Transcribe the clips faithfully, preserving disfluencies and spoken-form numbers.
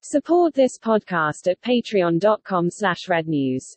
Support this podcast at patreon.com slash red news.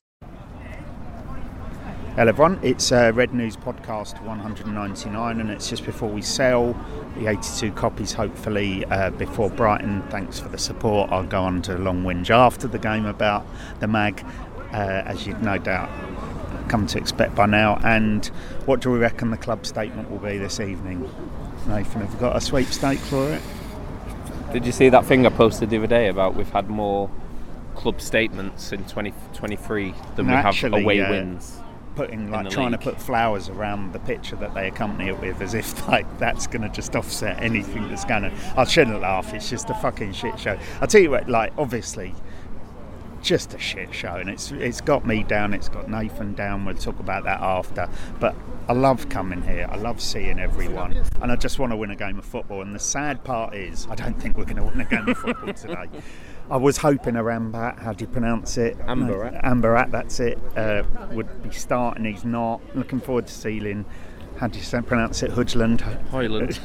Hello everyone, it's uh, Red News Podcast one ninety-nine, and it's just before we sell the eighty-two copies, hopefully uh, before Brighton. Thanks for the support. I'll go on to a long whinge after the game about the mag, uh, as you've no doubt come to expect by now. And what do we reckon the club statement will be this evening? Nathan, have we got a sweepstake for it? Did you see that thing I posted the other day about we've had more club statements in twenty twenty-three than Naturally, we have away uh, wins? Putting like trying league. to put flowers around the picture that they accompany it with, as if like that's going to just offset anything that's going to. I shouldn't laugh. It's just a fucking shit show. I'll tell you what. Like, obviously, just a shit show, and it's it's got me down. It's got Nathan down. We'll talk about that after. But I love coming here. I love seeing everyone, and I just want to win a game of football. And the sad part is, I don't think we're going to win a game of football today. I was hoping Arambat, how do you pronounce it? Ambarat. No, Ambarat, that's it, uh, would be starting. He's not. Looking forward to Sealing. How do you say, pronounce it? Hudgeland. Hoyland.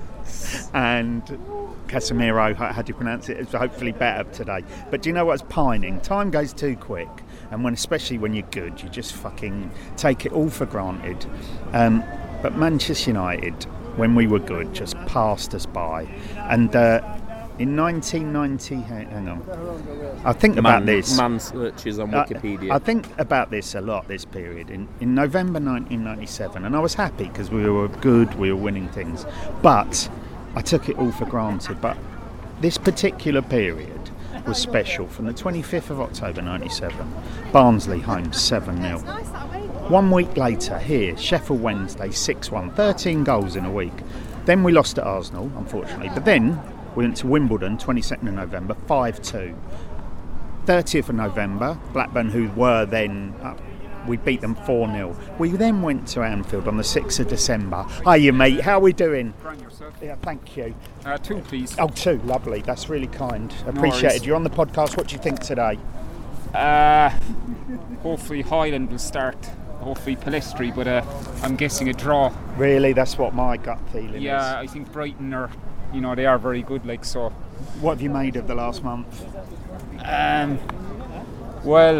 And Casemiro, how, how do you pronounce it? It's hopefully better today. But do you know what's pining? Time goes too quick. And when, especially when you're good, you just fucking take it all for granted. Um, but Manchester United, when we were good, just passed us by. And uh, in nineteen ninety, hang on, I think about man, this. Man searches on Wikipedia. I, I think about this a lot, this period. In, in November nineteen ninety-seven, and I was happy because we were good, we were winning things. But I took it all for granted. But this particular period was special. From the twenty-fifth of October ninety-seven, Barnsley home seven nil. One week later, here, Sheffield Wednesday six one, thirteen goals in a week. Then we lost to Arsenal, unfortunately. But then we went to Wimbledon, twenty-second of November, five two. thirtieth of November, Blackburn, who were then up, we beat them four nil. We then went to Anfield on the sixth of December. Hiya, mate, how are we doing? Yeah, thank you. Uh, two, please. Oh, two, lovely. That's really kind. No Appreciated. worries. You're on the podcast. What do you think today? Uh, hopefully Highland will start. Hopefully Palestri, but uh, I'm guessing a draw. Really, that's what my gut feeling Yeah, is. I think Brighton are, you know, they are very good. Like so. What have you made of the last month? Um, well,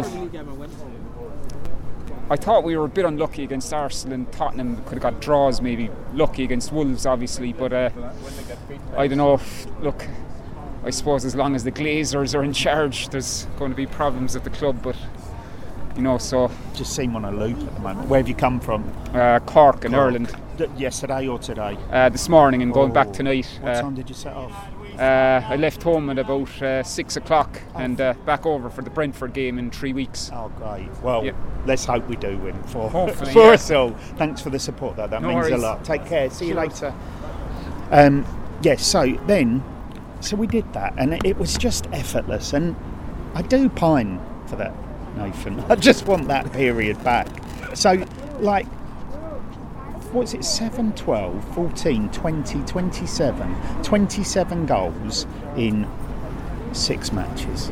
I thought we were a bit unlucky against Arsenal, and Tottenham could have got draws. Maybe lucky against Wolves, obviously, but uh, I don't know. If, look, I suppose as long as the Glazers are in charge, there's going to be problems at the club, but. You know, so Just seem on a loop at the moment. Where have you come from? uh, Cork and Cork. Ireland D- yesterday or today? uh, this morning and going Oh. back tonight. What Uh, time did you set off? uh, I left home at about uh, six o'clock and uh, back over for the Brentford game in three weeks. Oh, great. Well, Yeah. let's hope we do win for, Hopefully, for yeah. us all. Thanks for the support, though. That No means a worries. lot. Take care. See you Sure. later. Um, yes, so then, so we did that, and it, it was just effortless. And I do pine for that, Nathan. I just want that period back. So, like, what's it, seven, twelve, fourteen, twenty, twenty-seven, twenty-seven goals in six matches.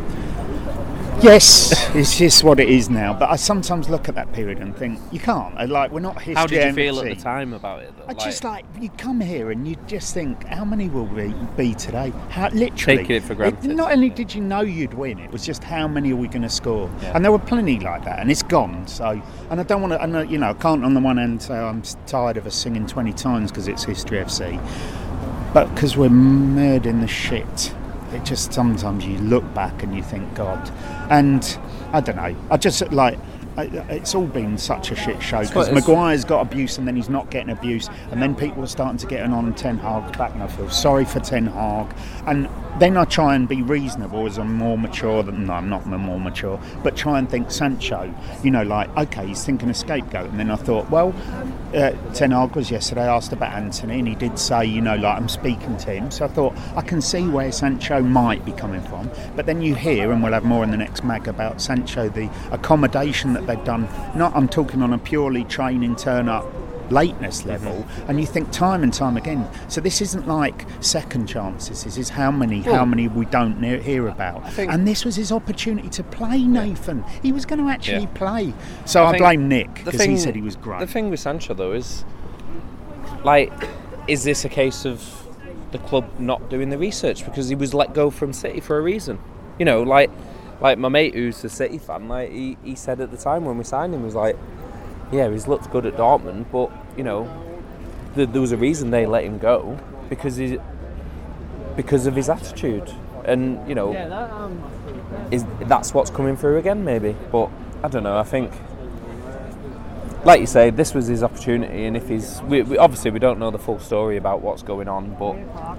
Yes, it's just what it is now. But I sometimes look at that period and think, you can't. I, Like, we're not history. How did you feel at empty. the time about it? Though? I just like, you come here and you just think, how many will we be today? How literally Taking it for granted. It, not only did you know you'd win, it was just how many are we going to score? Yeah. And there were plenty like that, and it's gone. So, and I don't want to, I know, you know, I can't on the one hand say I'm tired of us singing twenty times because it's History F C, but because we're mired in the shit. It just sometimes you look back and you think, God, and I don't know. I just like. I- It's all been such a shit show because what it is. Maguire's got abuse and then he's not getting abuse, and then people are starting to get on Ten Hag's back, and I feel sorry for Ten Hag. And then I try and be reasonable as I'm more mature than no, I'm not more mature, but try and think Sancho. You know, like okay, he's thinking a scapegoat, and then I thought, well, uh, Ten Hag was yesterday asked about Anthony, and he did say, you know, like I'm speaking to him. So I thought I can see where Sancho might be coming from, but then you hear, and we'll have more in the next mag about Sancho, the accommodation that they've done. Not, I'm talking on a purely training turn up lateness level, mm-hmm. and you think time and time again. So this isn't like second chances. This is how many, well, how many we don't ne- hear about. And this was his opportunity to play, Nathan. Yeah. He was going to actually yeah. play. So I, I blame Nick because he said he was great. The thing with Sancho though is, like, is this a case of the club not doing the research because he was let go from City for a reason? You know, like like my mate who's a City fan, like he, he said at the time when we signed him, he was like, yeah, he's looked good at Dortmund, but you know, th- there was a reason they let him go because he because of his attitude, and you know, is that's what's coming through again, maybe. But I don't know. I think, like you say, this was his opportunity, and if he's, we, we, obviously we don't know the full story about what's going on, but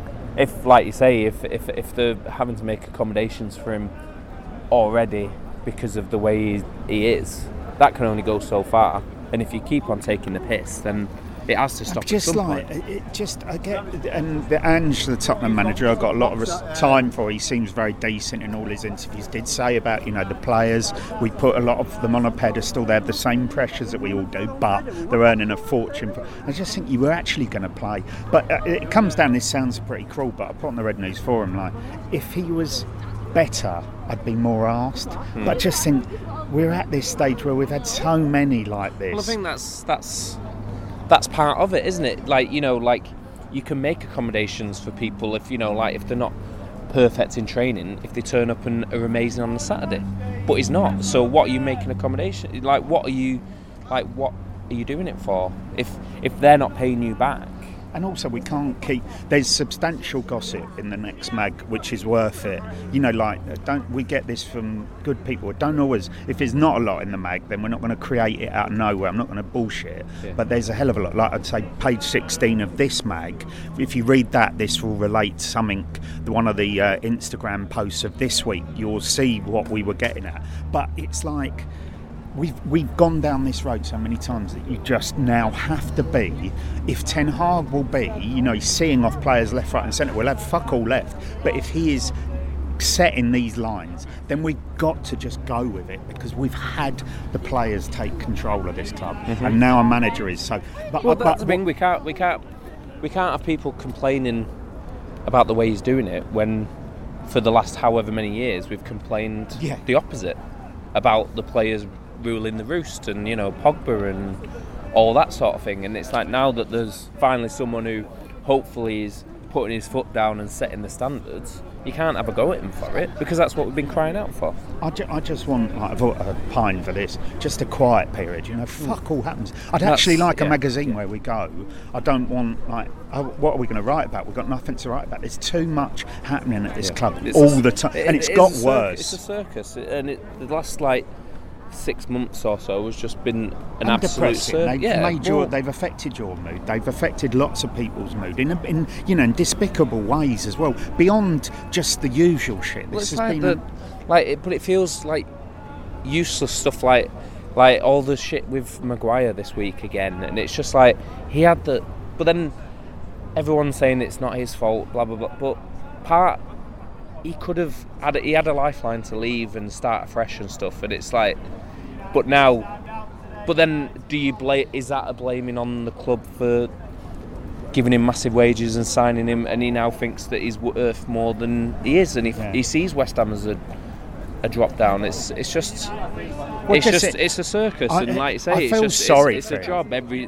if, like you say, if if if they're having to make accommodations for him already because of the way he, he is, that can only go so far. And if you keep on taking the piss, then it has to stop. Just at some like point. it, just I get, and the Ange, the Tottenham manager, I've got a lot of res- time for. He seems very decent in all his interviews. Did say about you know the players, we put a lot of them on a pedestal. They have the same pressures that we all do, but they're earning a fortune. For, I just think you were actually going to play, but uh, it comes down. This sounds pretty cruel, but I put on the Red News Forum like if he was better, I'd be more asked. Mm. But I just think we're at this stage where we've had so many like this. Well, I think that's that's. That's part of it, isn't it? Like, you know, like you can make accommodations for people if, you know, like if they're not perfect in training, if they turn up and are amazing on the Saturday. But he's not. So what are you making accommodation? Like, what are you, like, what are you doing it for? If if they're not paying you back. And also, we can't keep. There's substantial gossip in the next mag, which is worth it. You know, like don't we get this from good people? Don't always. If there's not a lot in the mag, then we're not going to create it out of nowhere. I'm not going to bullshit. Yeah. But there's a hell of a lot. Like I'd say, page sixteen of this mag. If you read that, this will relate to something. One of the uh, Instagram posts of this week, you'll see what we were getting at. But it's like. We've we've gone down this road so many times that you just now have to be. If Ten Hag will be, you know, he's seeing off players left, right, and centre. We'll have fuck all left. But if he is setting these lines, then we've got to just go with it because we've had the players take control of this club, mm-hmm. and now a manager is so. But, well, but, that's the but, thing. We can't we can't we can't have people complaining about the way he's doing it when, for the last however many years, we've complained yeah. the opposite about the players ruling the roost and, you know, Pogba and all that sort of thing. And it's like now that there's finally someone who hopefully is putting his foot down and setting the standards, you can't have a go at him for it because that's what we've been crying out for. I, ju- I just want like, a pine for this, just a quiet period, you know, fuck all happens. I'd that's, actually like yeah. a magazine where we go. I don't want like, oh, what are we going to write about? We've got nothing to write about. There's too much happening at this yeah. club it's all a, the time, and it, it's it got a worse. It's a circus, and it, the last like six months or so has just been an and absolute circus. They've yeah, made your, well, they've affected your mood. They've affected lots of people's mood in, in you know, in despicable ways as well. Beyond just the usual shit. Well, this it's has like been the, like, it, but it feels like useless stuff, like like all the shit with Maguire this week again, and it's just like he had the, but then everyone's saying it's not his fault, blah blah blah. But part. He could have had. He had a lifeline to leave and start afresh and stuff, and it's like, but now, but then, do you blame? Is that a blaming on the club for giving him massive wages and signing him, and he now thinks that he's worth more than he is, and he, yeah. he sees West Ham as a a drop down. It's it's just, well, it's just, it, it's a circus, I, and like you say, I it's feel just sorry it's, for it's a him. job. Every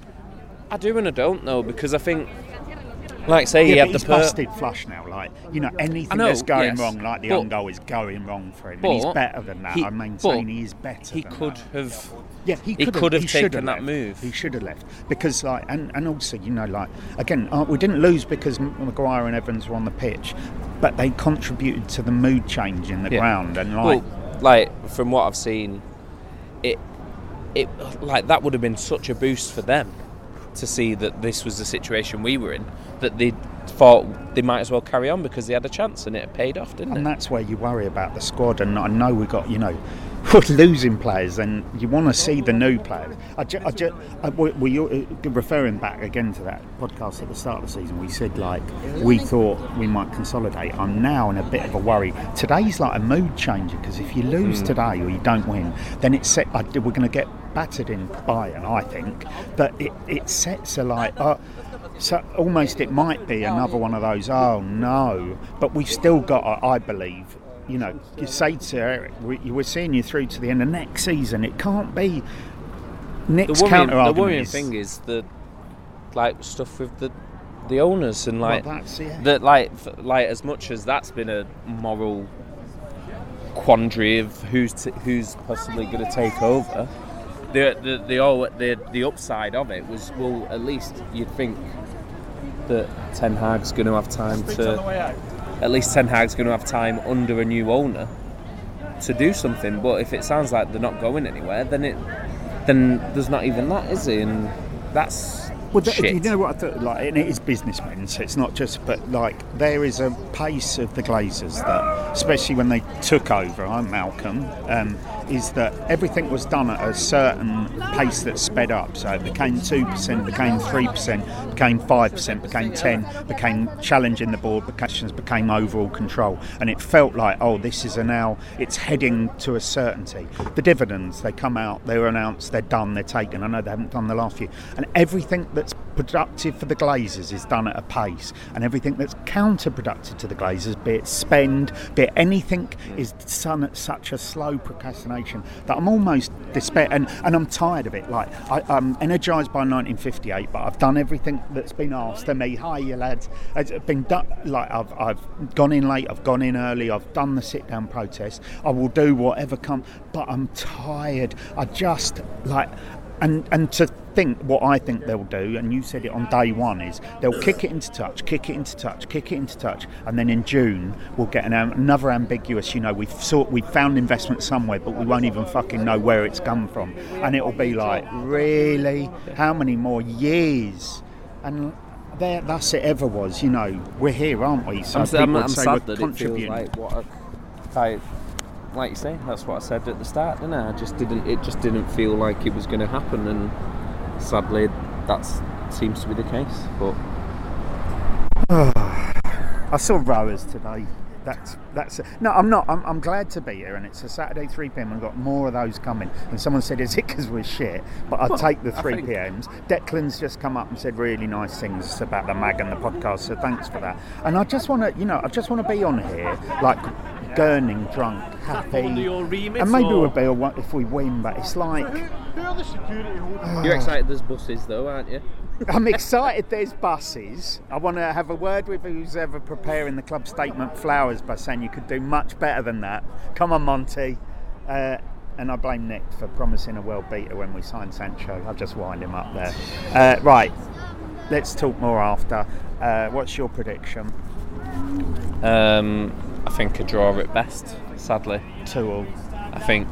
I do and I don't know because I think. Like say yeah, he had he's the per- busted flush now. Like you know, anything know, that's going yes, wrong, like the but, own goal, is going wrong for him. But And he's better than that. He, I maintain he is better. He than could that. have. Yeah, he could, he could have, have taken have that left. move. He should have left because, like, and, and also, you know, like again, uh, we didn't lose because Maguire and Evans were on the pitch, but they contributed to the mood change in the yeah. ground. And like, well, like from what I've seen, it, it, like that would have been such a boost for them to see that this was the situation we were in, that they thought they might as well carry on because they had a chance and it paid off, didn't and it? And that's where you worry about the squad. And I know we got, you know, we're losing players, and you want to see the new players. I ju- I ju- I, we, we, referring back again to that podcast at the start of the season, we said like we thought we might consolidate. I'm now in a bit of a worry. Today's like a mood changer because if you lose mm. today or you don't win, then it's set. I, we're going to get battered in Bayern, I think. But it, it sets a like. Uh, so almost it might be another one of those. Oh no! But we've still got, I believe. You know, you say to Eric, we, we're seeing you through to the end of next season. It can't be Nick's counter argument. The worrying thing is the like stuff with the the owners and like well, that's, yeah. that like like as much as that's been a moral quandary of who's t- who's possibly going to take over. The the the, all, the the upside of it was, well, at least you'd think that Ten Hag's going to have time to. At least Ten Hag's going to have time under a new owner to do something. But if it sounds like they're not going anywhere, then it then there's not even that, is it? And that's well, the, shit. You know what I thought? Like, and it is businessmen, so it's not just. But like, there is a pace of the Glazers that, especially when they took over, I'm Malcolm, um, is that everything was done at a certain pace that sped up. So it became two percent, became three percent, became five percent, became ten, became challenging the board, became, became overall control. And it felt like, oh, this is a now, it's heading to a certainty. The dividends, they come out, they're announced, they're done, they're taken. I know they haven't done the last few. And everything that's productive for the Glazers is done at a pace. And everything that's counterproductive to the Glazers, be it spend, be it anything, is done at such a slow procrastination that I'm almost despair, and, and I'm tired of it. Like, I, I'm energised by nineteen fifty-eight, but I've done everything that's been asked of me. Hi, you lads. It's been done. Like, I've I've gone in late, I've gone in early, I've done the sit-down protest. I will do whatever comes, but I'm tired. I just like, and and to think what I think they'll do, and you said it on day one, is they'll kick it into touch, kick it into touch, kick it into touch, and then in June we'll get an, another ambiguous, you know, we've sought, we've found investment somewhere, but we won't even fucking know where it's come from, and it'll be like, really, how many more years? And there, thus it ever was, you know, we're here, aren't we? So I'm, people I'm, would I'm say sad we're that it feels contributing. like what I, I like you say, that's what I said at the start, didn't I? I just didn't. It just didn't feel like it was going to happen, and sadly, that seems to be the case. But I saw rowers today. That's that's no. I'm not. I'm, I'm glad to be here, and it's a Saturday three p.m. I've got more of those coming. And someone said, "Is it because we're shit?" But I'll well, take the I three think... p.m s. Declan's just come up and said really nice things about the mag and the podcast, so thanks for that. And I just want to, you know, I just want to be on here like gurning, drunk, happy, and maybe or... we'll be all right if we win. But it's like you're excited. There's buses, though, aren't you? I'm excited there's buses. I want to have a word with who's ever preparing the club statement flowers by saying you could do much better than that. Come on, Monty. Uh, and I blame Nick for promising a world beater when we signed Sancho. I'll just wind him up there. Uh, right, let's talk more after. Uh, what's your prediction? Um, I think a draw at best, sadly. Two all. I think...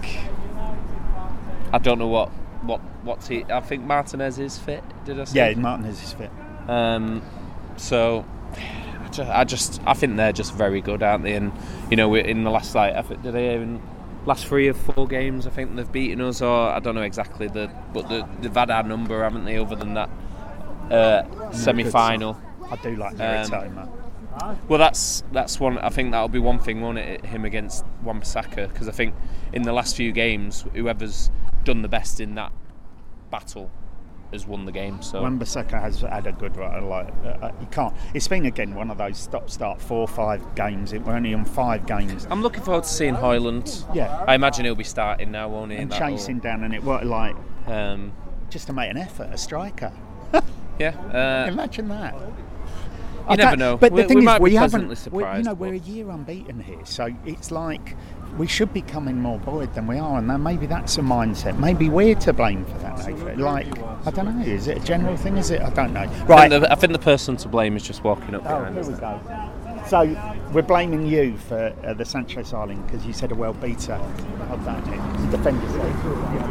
I don't know what... What what's he? I think Martinez is fit. Did I say? Yeah, Martinez is fit. Um, so I just, I just I think they're just very good, aren't they? And you know, we're in the last like I think, did they even last three or four games? I think they've beaten us, or I don't know exactly the, but the, they've had our number, haven't they? Other than that uh, semi-final. I do like um, Well, that's that's one. I think that'll be one thing, won't it? Him against Wan-Bissaka, because I think in the last few games, whoever's done the best in that battle has won the game. So Wan-Bissaka has had a good run. Like uh, you can't. It's been again one of those stop-start four or five games. We're only on five games. I'm looking forward to seeing Højlund. Yeah, I imagine he'll be starting now, won't he? And chasing all. down, and it worked like um, just to make an effort, a striker. yeah, uh, imagine that. You never know. But we, the thing we is, might we be haven't. Surprised, We, you know, but... we're a year unbeaten here, so it's like we should be coming more buoyed than we are, and then maybe that's a mindset. Maybe we're to blame for that. Nathan. Like, I don't know. Is it a general thing? Is it? I don't know. Right. I think the, I think the person to blame is just walking up oh, behind here us. we go. So we're blaming you for uh, the Sancho signing because you said a well beater. Of that, Nick. Defend yourself.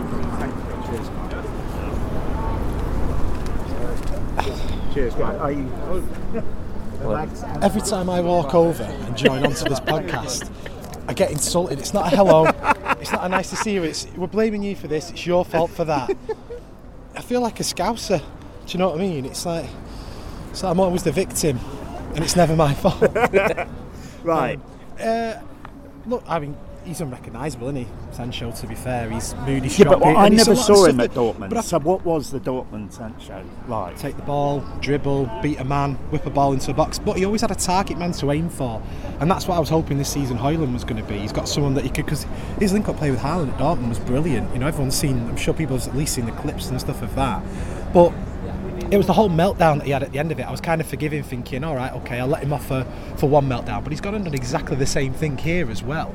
Cheers. Cheers, mate. Are you? Every time I walk over and join onto this podcast, I get insulted. It's not a hello. It's not a nice to see you. It's we're blaming you for this. It's your fault for that. I feel like a scouser. Do you know what I mean? It's like, it's like I'm always the victim, and it's never my fault. Right. Um, uh, look, I mean, he's unrecognisable, isn't he? Sancho, to be fair, he's moody, yeah, but well, I never saw him at that, Dortmund. But I, so what was the Dortmund Sancho like? Take the ball, dribble, beat a man, whip a ball into a box. But he always had a target man to aim for, and that's what I was hoping this season Højlund was going to be. He's got someone that he could, because his link-up play with Haaland at Dortmund was brilliant. You know, everyone's seen. I'm sure people have at least seen the clips and stuff of that. But it was the whole meltdown that he had at the end of it. I was kind of forgiving, thinking, all right, okay, I'll let him off for, for one meltdown. But he's gone and done exactly the same thing here as well.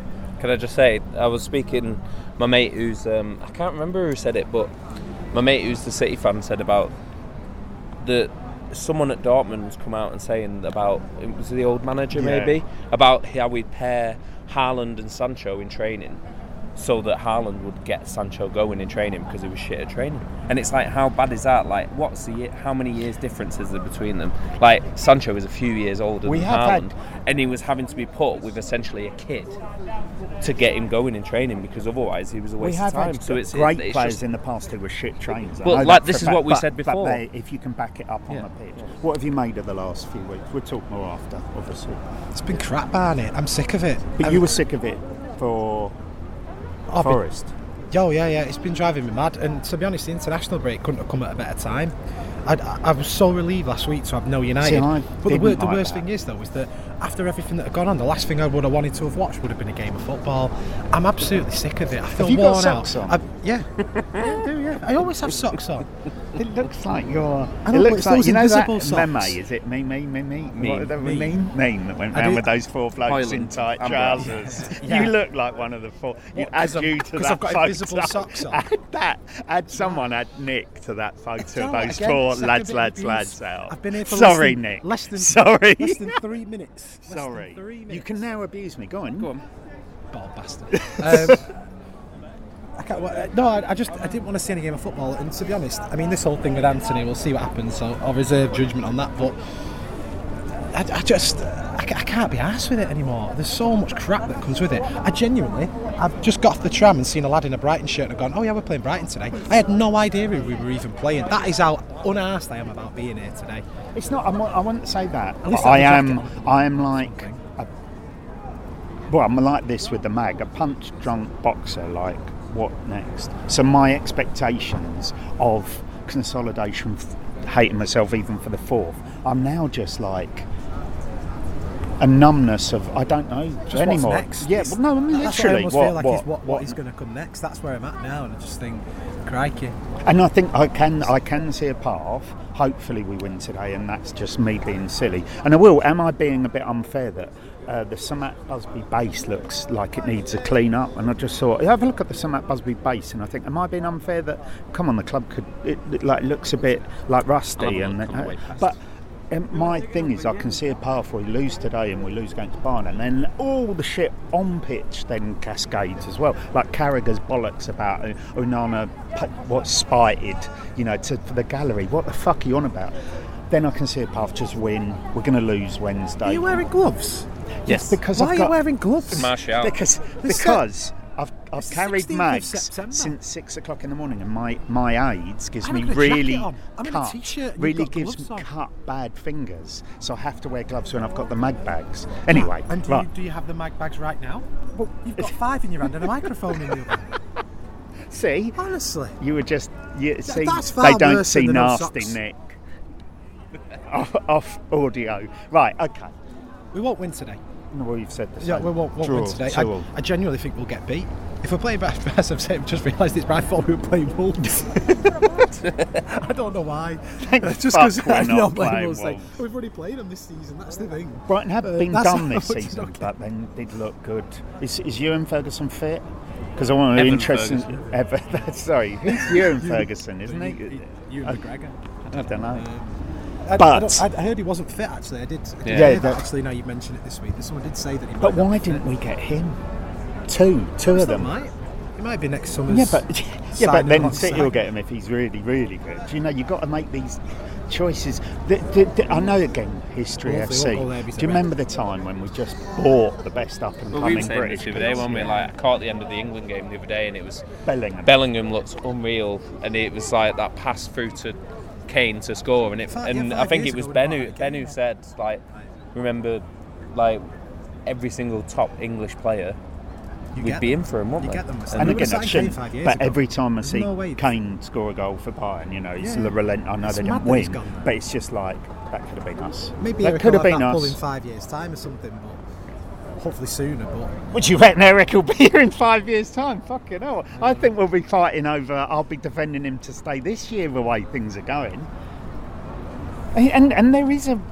Can I just say, I was speaking, my mate who's, um, I can't remember who said it, but my mate who's the City fan said about the someone at Dortmund's come out and saying about, it was the old manager Yeah. maybe, about how we'd pair Haaland and Sancho in training so that Haaland would get Sancho going in training because he was shit at training. And it's like, how bad is that? Like, what's the how many years difference is there between them? Like, Sancho is a few years older We than have Haaland, had- and he was having to be put with essentially a kid to get him going in training because otherwise he was a We waste have of time. had So it's great it's players just, in the past who were shit trainers. I But, know like, that this for is a what fact, we but- said but before. they, if you can back it up on Yeah. the pitch. What have you made of the last few weeks? We'll talk more after, obviously. It's been crap, Barney. I'm sick of it. But I'm- you were sick of it for I've been- Forest. Oh yeah, yeah, it's been driving me mad. And to be honest, the international break couldn't have come at a better time. I, I was so relieved last week to have no United. See, I but the, didn't wor- the like worst that. thing is though, is that after everything that had gone on, the last thing I would have wanted to have watched would have been a game of football. I'm absolutely sick of it. I feel you got worn socks out. on? I, yeah, yeah, I do. Yeah, I always have socks on. It looks like you're. I know, it but looks it's like those you know that invisible socks. meme. Is it me, me, me, me? Meme. What, the Meme. meme? Meme that went I round do- with those four blokes in Highland tight umbrella. trousers. Yeah. You look like one of the four. You What, add 'cause I'm- you to 'cause that I've got photo. invisible socks on? Add that. Add someone. Add Nick to that photo of know, those again, four second lads, bit of lads, abuse. lads out. I've been here for Sorry, less than, Nick. less than Sorry. less than three minutes. Less Sorry. Than three minutes. You can now abuse me. Go on. Go on. Bald bastard. um, I can't, well, uh, no, I, I just I didn't want to see any game of football, and to be honest, I mean this whole thing with Anthony, we'll see what happens. So I'll reserve judgment on that, but I, I just I, ca- I can't be arsed with it anymore. There's so much crap that comes with it. I genuinely, I've just got off the tram and seen a lad in a Brighton shirt and gone, oh yeah, we're playing Brighton today. I had no idea who we were even playing. That is how unarsed I am about being here today. It's not. I'm, I wouldn't say that. At least I I have a am. jacket on. I am like. A, well, I'm like this with the mag. A punch-drunk boxer. Like, what next? So my expectations of consolidation, f- hating myself even for the fourth. I'm now just like a numbness of I don't know Just anymore. what's next? Yeah. Well, no. I mean, That's what I literally. almost What? feel like what? is what, what? what is going to come next. That's where I'm at now, and I just think, crikey. And I think I can I can see a path. Hopefully we win today, and that's just me being silly. And I will. Am I being a bit unfair that uh, the Samat Busby base looks like it needs a clean up? And I just thought, have a look at the Samat Busby base, and I think, am I being unfair that? Come on, the club could it, it like looks a bit like rusty, I'll have a and look on the way past. but. Um, my thing is, I can see a path where we lose today and we lose against Bayern, and then all the shit on pitch then cascades as well. Like Carragher's bollocks about uh, Onana, what's spited, you know, to for the gallery. What the fuck are you on about? Then I can see a path. Just win. We're going to lose Wednesday. Are you wearing gloves? Yes. Because Why I've are got, you wearing gloves? Martial. Because This because I've I've It's the carried sixteenth of mags September. since six o'clock in the morning, and my my aids gives I'm me in a really jacket on. I'm in a cut, t-shirt and you've really got gives gloves me on. cut bad fingers, so I have to wear gloves when I've got the mag bags. Anyway, And do, right. you, do you have the mag bags right now? Well, you've got five in your hand and a microphone in the other. See, Honestly. you were just you see that's far they don't worse see than the no nasty socks. Nick off, off audio. Right, okay. We won't win today. No, well, you've said the Yeah, same. we won't, won't Draw, win today. two I, all. I genuinely think we'll get beat. If we're playing back, as I've said, I've just realised it's my fault we were playing Wolves. I don't know why. Just fuck because we're I'm not not playing playing Wolves. Like, Wolves. we've already played them this season, that's the thing. Brighton have Uh, been that's done how this much season, okay. but then did look good. Is, is Ewan Ferguson fit? Because I want to be Evan interested. Ferguson. Ever, that's, sorry, he's Ewan Ferguson, isn't he? You I, and McGregor. I don't know. I, But- I, don't- I heard he wasn't fit. Actually, I did. I did Yeah. hear Yeah, that, that- actually, now you mention it this week, someone did say that he. But might not why be fit. didn't we get him? Two, two of Still them. might. He might be next summer's. Yeah, but yeah, but signing then alongside. City will get him if he's really, really good. You know, you've got to make these choices. The, the, the, I know again, history Well, F they C. won't go there, Do because you they're remember the time when we just bought the best up and Well, we were coming saying British? this the other day, players? weren't we? Like, I caught the end of the England game the other day, and it was Bellingham. Bellingham looked unreal, and it was like that pass through to Kane to score, and it Five- and yeah, I five think years it was ago Ben we who bought it Ben again, who yeah. said, like, remember, like every single top English player, You we'd get be them. in for him, wouldn't You we? get them. And we again, were that signed Kane shouldn't. five years But ago. every time I There's see no way- Kane score a goal for Bayern, you know, it's Yeah. the relent. I know It's they mad didn't that he's win, gone there. but it's just like that could have been us. Maybe that Eric could will have have been that pull in us. five years' time or something, but hopefully sooner. But Would you reckon Eric will be here in five years' time? Fucking hell! I think we'll be fighting over. I'll be defending him to stay this year the way things are going. And and, and there is a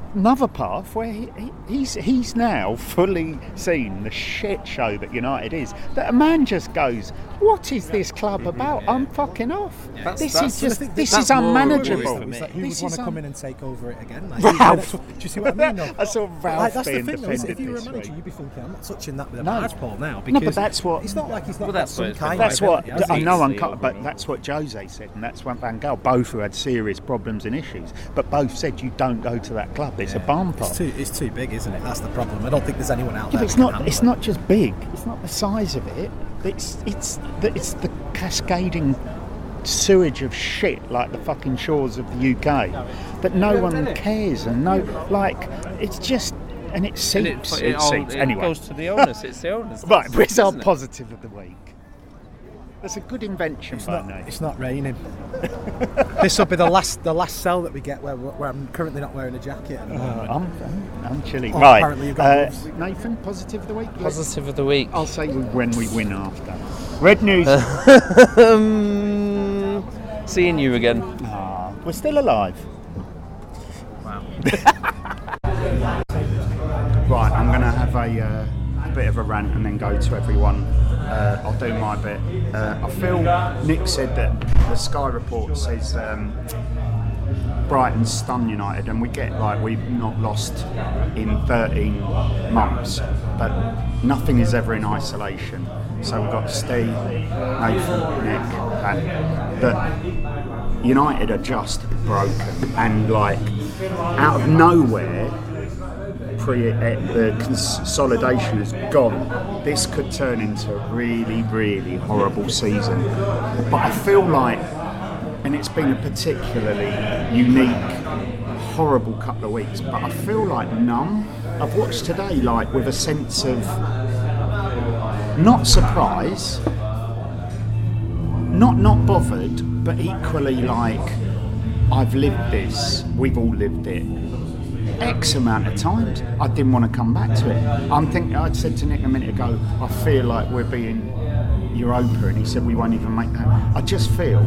another path where he, he, he's he's now fully seen the shit show that United is. That a man just goes, "What is this club about? I'm fucking off. That's- this that's- is just I think this that's is more unmanageable." worrying for me. It's like, who This would want is to come un- in and take over it again? Like, Ralph. do you see what I mean? though? I saw Ralph Like, that's being the thing, though. Is defended if you were a this manager, week. you'd be thinking, "I'm not touching that with a No. barge pole now." No, Because but that's what- it's not like he's not Well, got that's what some it's been kind like. That's of what identity, has I he? know. Easily Uncut, but overall. that's what Jose said, and that's what Van Gaal. Both who had serious problems and issues, but both said you don't go to that club. It's a barn It's pot. too, it's too big, isn't it? That's the problem. I don't think there's anyone out Yeah, there. but it's that can not. handle It's it. not just big. It's not the size of it. It's it's the, it's the cascading sewage of shit like the fucking shores of the U K that no one cares and no like. It's just and it And seeps. it, It, it, all, seeps. it Anyway, goes to the owners. It's the owners. right. But it's our isn't it? positive of the week. That's a good invention, It's by not, it's not raining. This will be the last the last cell that we get where, where I'm currently not wearing a jacket at the moment. I'm, I'm, I'm chilly. Oh, right. apparently you've got uh, wolves. Nathan, positive of the week. Positive of the week. I'll say when we win after. Red news. Um, seeing you again. Ah, we're still alive. Wow. Right, I'm going to have a, uh, a bit of a rant and then go to everyone. Uh, I'll do my bit. Uh, I feel Nick said that the Sky report says um, Brighton stun United, and we get like we've not lost in thirteen months, but nothing is ever in isolation. So we've got Steve, Nathan, Nick, and that United are just broken, and like out of nowhere. Pre- the consolidation is gone. This could turn into a really, really horrible season. But I feel like, and it's been a particularly unique, horrible couple of weeks, but I feel like numb. I've watched today like with a sense of not surprise, not not bothered, but equally like I've lived this. We've all lived it. X amount of times. I didn't want to come back to it. I'm thinking. I said to Nick a minute ago, I feel like we're being Europa, and he said we won't even make that. I just feel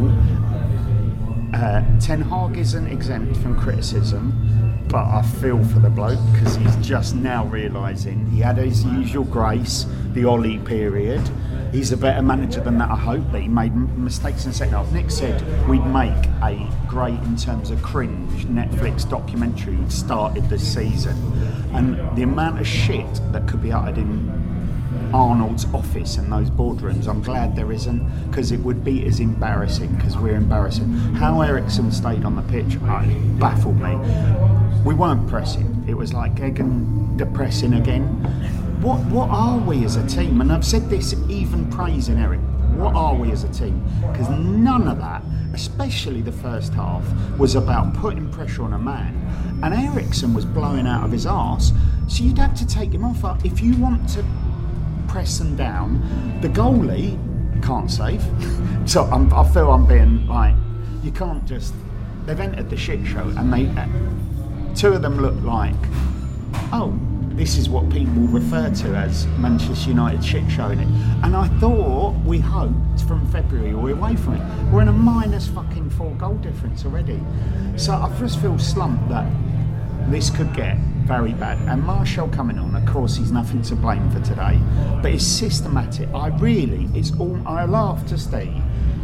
uh, Ten Hag isn't exempt from criticism, but I feel for the bloke because he's just now realising he had his usual grace, the Ollie period. He's a better manager than that, I hope, but he made m- mistakes in the second half. Nick said we'd make a great, in terms of cringe, Netflix documentary we'd started this season. And the amount of shit that could be uttered in Arnold's office and those boardrooms, I'm glad there isn't, because it would be as embarrassing, because we're embarrassing. How Ericsson stayed on the pitch uh, baffled me. We weren't pressing. It was like Egan depressing again. What what are we as a team? And I've said this even praising Eric. What are we as a team? Because none of that, especially the first half, was about putting pressure on a man. And Ericsson was blowing out of his arse, so you'd have to take him off. If you want to press them down, the goalie can't save. So I'm, I feel I'm being like, you can't just. They've entered the shit show, and they two of them look like, oh. This is what people refer to as Manchester United shit showing it. And I thought, we hoped from February we're away from it. We're in a minus fucking four goal difference already. So I just feel slumped that this could get very bad. And Martial coming on, of course, he's nothing to blame for today. But it's systematic. I really, it's all, I laugh to Steve.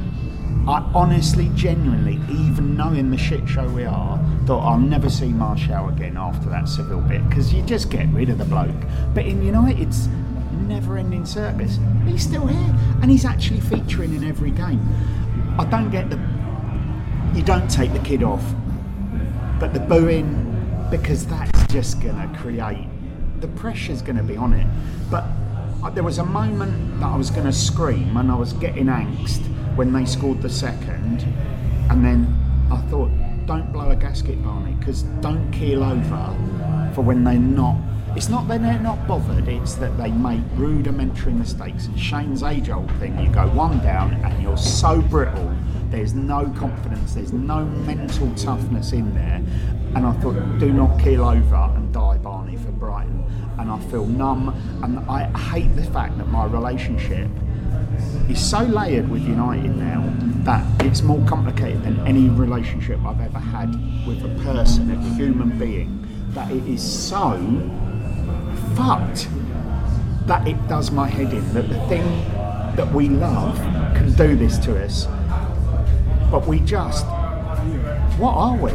I honestly, genuinely, even knowing the shit show we are, thought I'll never see Martial again after that Seville bit, because you just get rid of the bloke. But in United's never-ending circus, he's still here, and he's actually featuring in every game. I don't get the... You don't take the kid off, but the booing, because that's just going to create... The pressure's going to be on it. But there was a moment that I was going to scream, and I was getting angst when they scored the second, and then I thought, don't blow a gasket, Barney, because don't keel over for when they're not. It's not that they're not bothered, it's that they make rudimentary mistakes. And Shane's age-old thing, you go one down and you're so brittle, there's no confidence, there's no mental toughness in there. And I thought, do not keel over and die, Barney, for Brighton. And I feel numb, and I hate the fact that my relationship is so layered with United now that it's more complicated than any relationship I've ever had with a person, a human being. that it is so fucked that it does my head in, that the thing that we love can do this to us, but we just, what are we?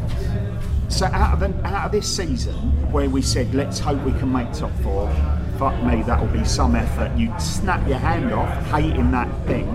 So out of the, out of this season where we said let's hope we can make top four, fuck me, that'll be some effort. You snap your hand off hating that thing,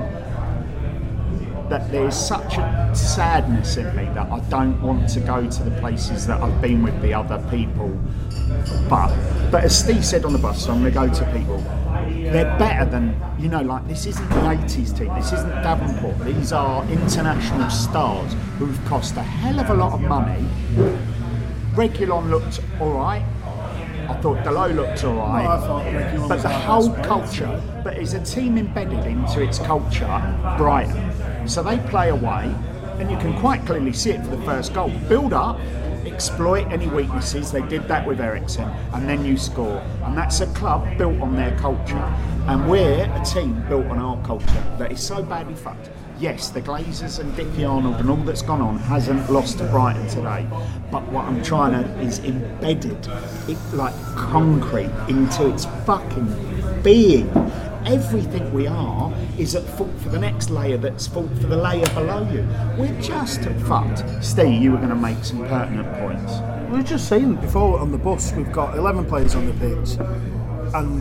that there's such a sadness in me that I don't want to go to the places that I've been with the other people. But but as Steve said on the bus, so I'm going to go to people, they're better than, you know, like this isn't the eighties team, this isn't Davenport, these are international stars who've cost a hell of a lot of money. Reguilon looked alright, I thought Delo looked alright, no, I thought Reguilon but was the our whole best culture, player. but is a team embedded into its culture, Brighton. So they play away, and you can quite clearly see it for the first goal. Build up, exploit any weaknesses. They did that with Eriksen, and then you score. And that's a club built on their culture. And we're a team built on our culture that is so badly fucked. Yes, the Glazers and Dickie Arnold and all that's gone on hasn't lost to Brighton today. But what I'm trying to is embedded it like concrete into its fucking being. Everything we are is at fault for the next layer that's fault for the layer below you. We're just fucked. Steve, you were going to make some pertinent points. We were just saying before on the bus, we've got eleven players on the pitch, and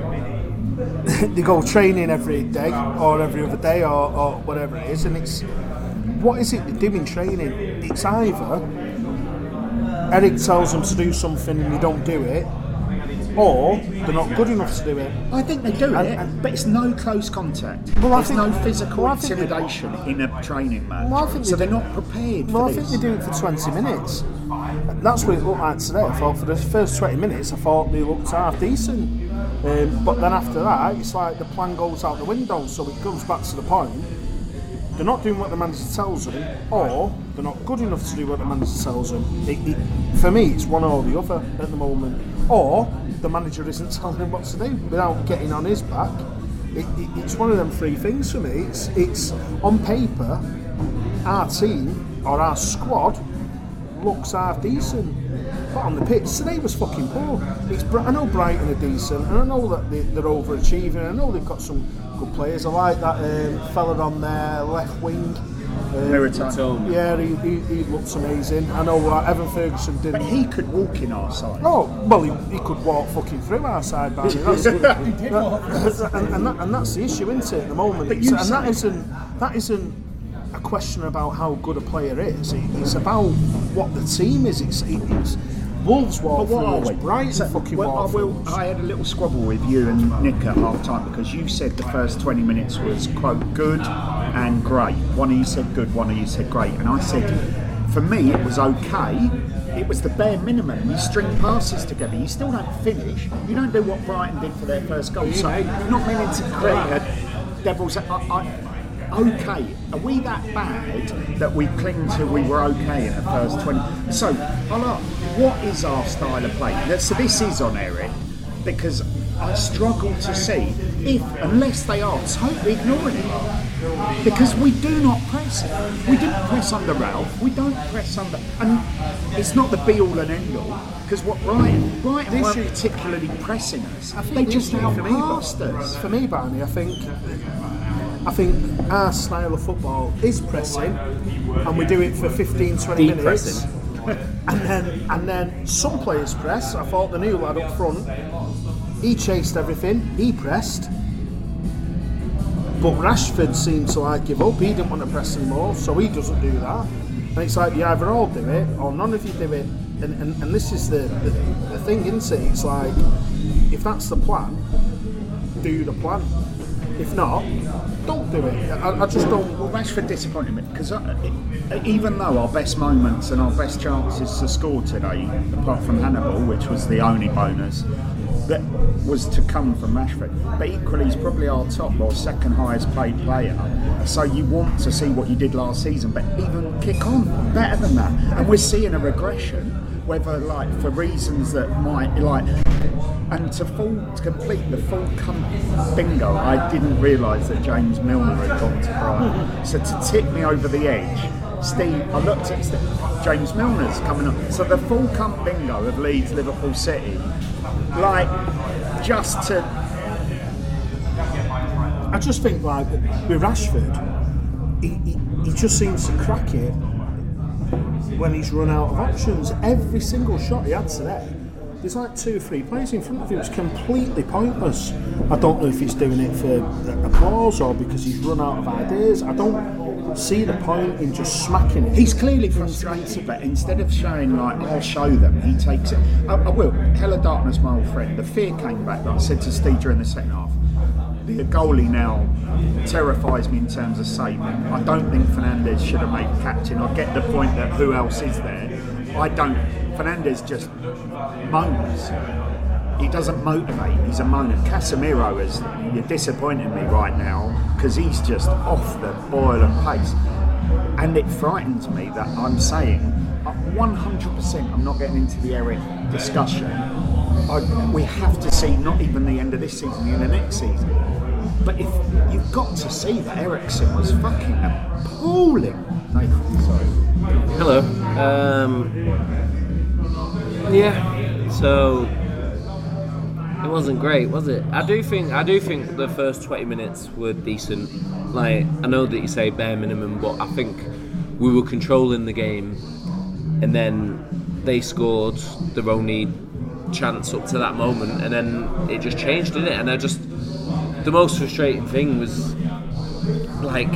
they go training every day or every other day or, or whatever it is, and it's what is it they do in training? It's either Eric tells them to do something and they don't do it, or they're not good enough to do it. I think they do And- it, and- but it's no close contact. Well, I There's think- no physical well, I think they- intimidation in a training match. Well, I think so they they're do- not prepared Well, for I think this. they do it for twenty minutes. That's what it looked like today. I thought for the first twenty minutes, I thought they looked half decent. Um, but then after that, it's like the plan goes out the window. So it comes back to the point. They're not doing what the manager tells them, or they're not good enough to do what the manager tells them. It, it, for me, it's one or the other at the moment. Or the manager isn't telling them what to do without getting on his back. It, it, it's one of them three things for me. It's, it's on paper, our team or our squad looks half decent, but on the pitch today was fucking poor. It's, I know Brighton are decent, and I know that they, they're overachieving. I know they've got some good players. I like that um, fella on their left wing. Um, Militao. yeah, he, he, he looks amazing. I know uh, Evan Ferguson didn't. But he could walk in our side. Oh, well, he, he could walk fucking through our side, Barney. That's, that, and, and, that, and that's the issue, isn't it, at the moment? But you and that say- isn't that isn't a question about how good a player is. It, it's about what the team is. It's, it, it's Wolves But walk what through are us, we? Brighton So, fucking well, I, walk will, through us. I had a little squabble with you and Nick at half time because you said the first twenty minutes was, quote, good and great. One of you said good, one of you said great. And I said, for me, it was okay. It was the bare minimum. You string passes together. You still don't finish. You don't do what Brighton did for their first goal. So, not meaning to create a devil's... I, I, okay, are we that bad that we cling to we were okay in the first twenty? So, I'll ask, what is our style of play? So this is on Eric, because I struggle to see if, unless they are totally ignoring it, because we do not press. We didn't press under Ralph, we don't press under, and it's not the be-all and end-all, because what Brighton, Brighton weren't particularly pressing us, they the just issue for me, outpassed us. For me, Barney, I think I think our style of football is pressing, and we do it for fifteen, twenty Deep minutes. pressing. And then, and then some players press. I thought the new lad up front, he chased everything, he pressed. But Rashford seemed to like give up. He didn't want to press anymore, so he doesn't do that. And it's like you either all do it or none of you do it. And and, and this is the, the the thing, isn't it? It's like if that's the plan, do the plan. If not, don't do it. I, I just don't. Well, Rashford disappointed me because even though our best moments and our best chances to score today, apart from Hannibal, which was the only bonus, that was to come from Rashford. But equally, he's probably our top or second highest paid player. So you want to see what you did last season, but even kick on better than that. And we're seeing a regression, whether like for reasons that might like. And to full to complete the full cum- bingo, I didn't realise that James Milner had gone to Brighton. So to tip me over the edge, Steve, I looked at Steve, James Milner's coming up. So the full cunt bingo of Leeds, Liverpool City, like, just to... I just think, like, with Rashford, he, he, he just seems to crack it when he's run out of options. Every single shot he had today, there's like two or three players in front of him. It's completely pointless. I don't know if he's doing it for applause or because he's run out of ideas. I don't see the point in just smacking it. He's clearly frustrated, but instead of showing, like, I'll show them, he takes it. I, I will. Hell of darkness, my old friend. The fear came back that I said to Steve during the second half. The goalie now terrifies me in terms of saving. I don't think Fernandes should have made captain. I get the point that who else is there. I don't. Fernandes just moans. He doesn't motivate. He's a moaner. Casemiro is. You're disappointing me right now because he's just off the boil and pace. And it frightens me that I'm saying one hundred percent I'm not getting into the Eric discussion. I, we have to see not even the end of this season, in the next season. But if you've got to see that Eriksen was fucking appalling. Nathan, sorry. Hello. Um, yeah. So it wasn't great, was it? I do think I do think the first twenty minutes were decent. Like, I know that you say bare minimum, but I think we were controlling the game, and then they scored their only chance up to that moment, and then it just changed, didn't it? And I just, the most frustrating thing was, like,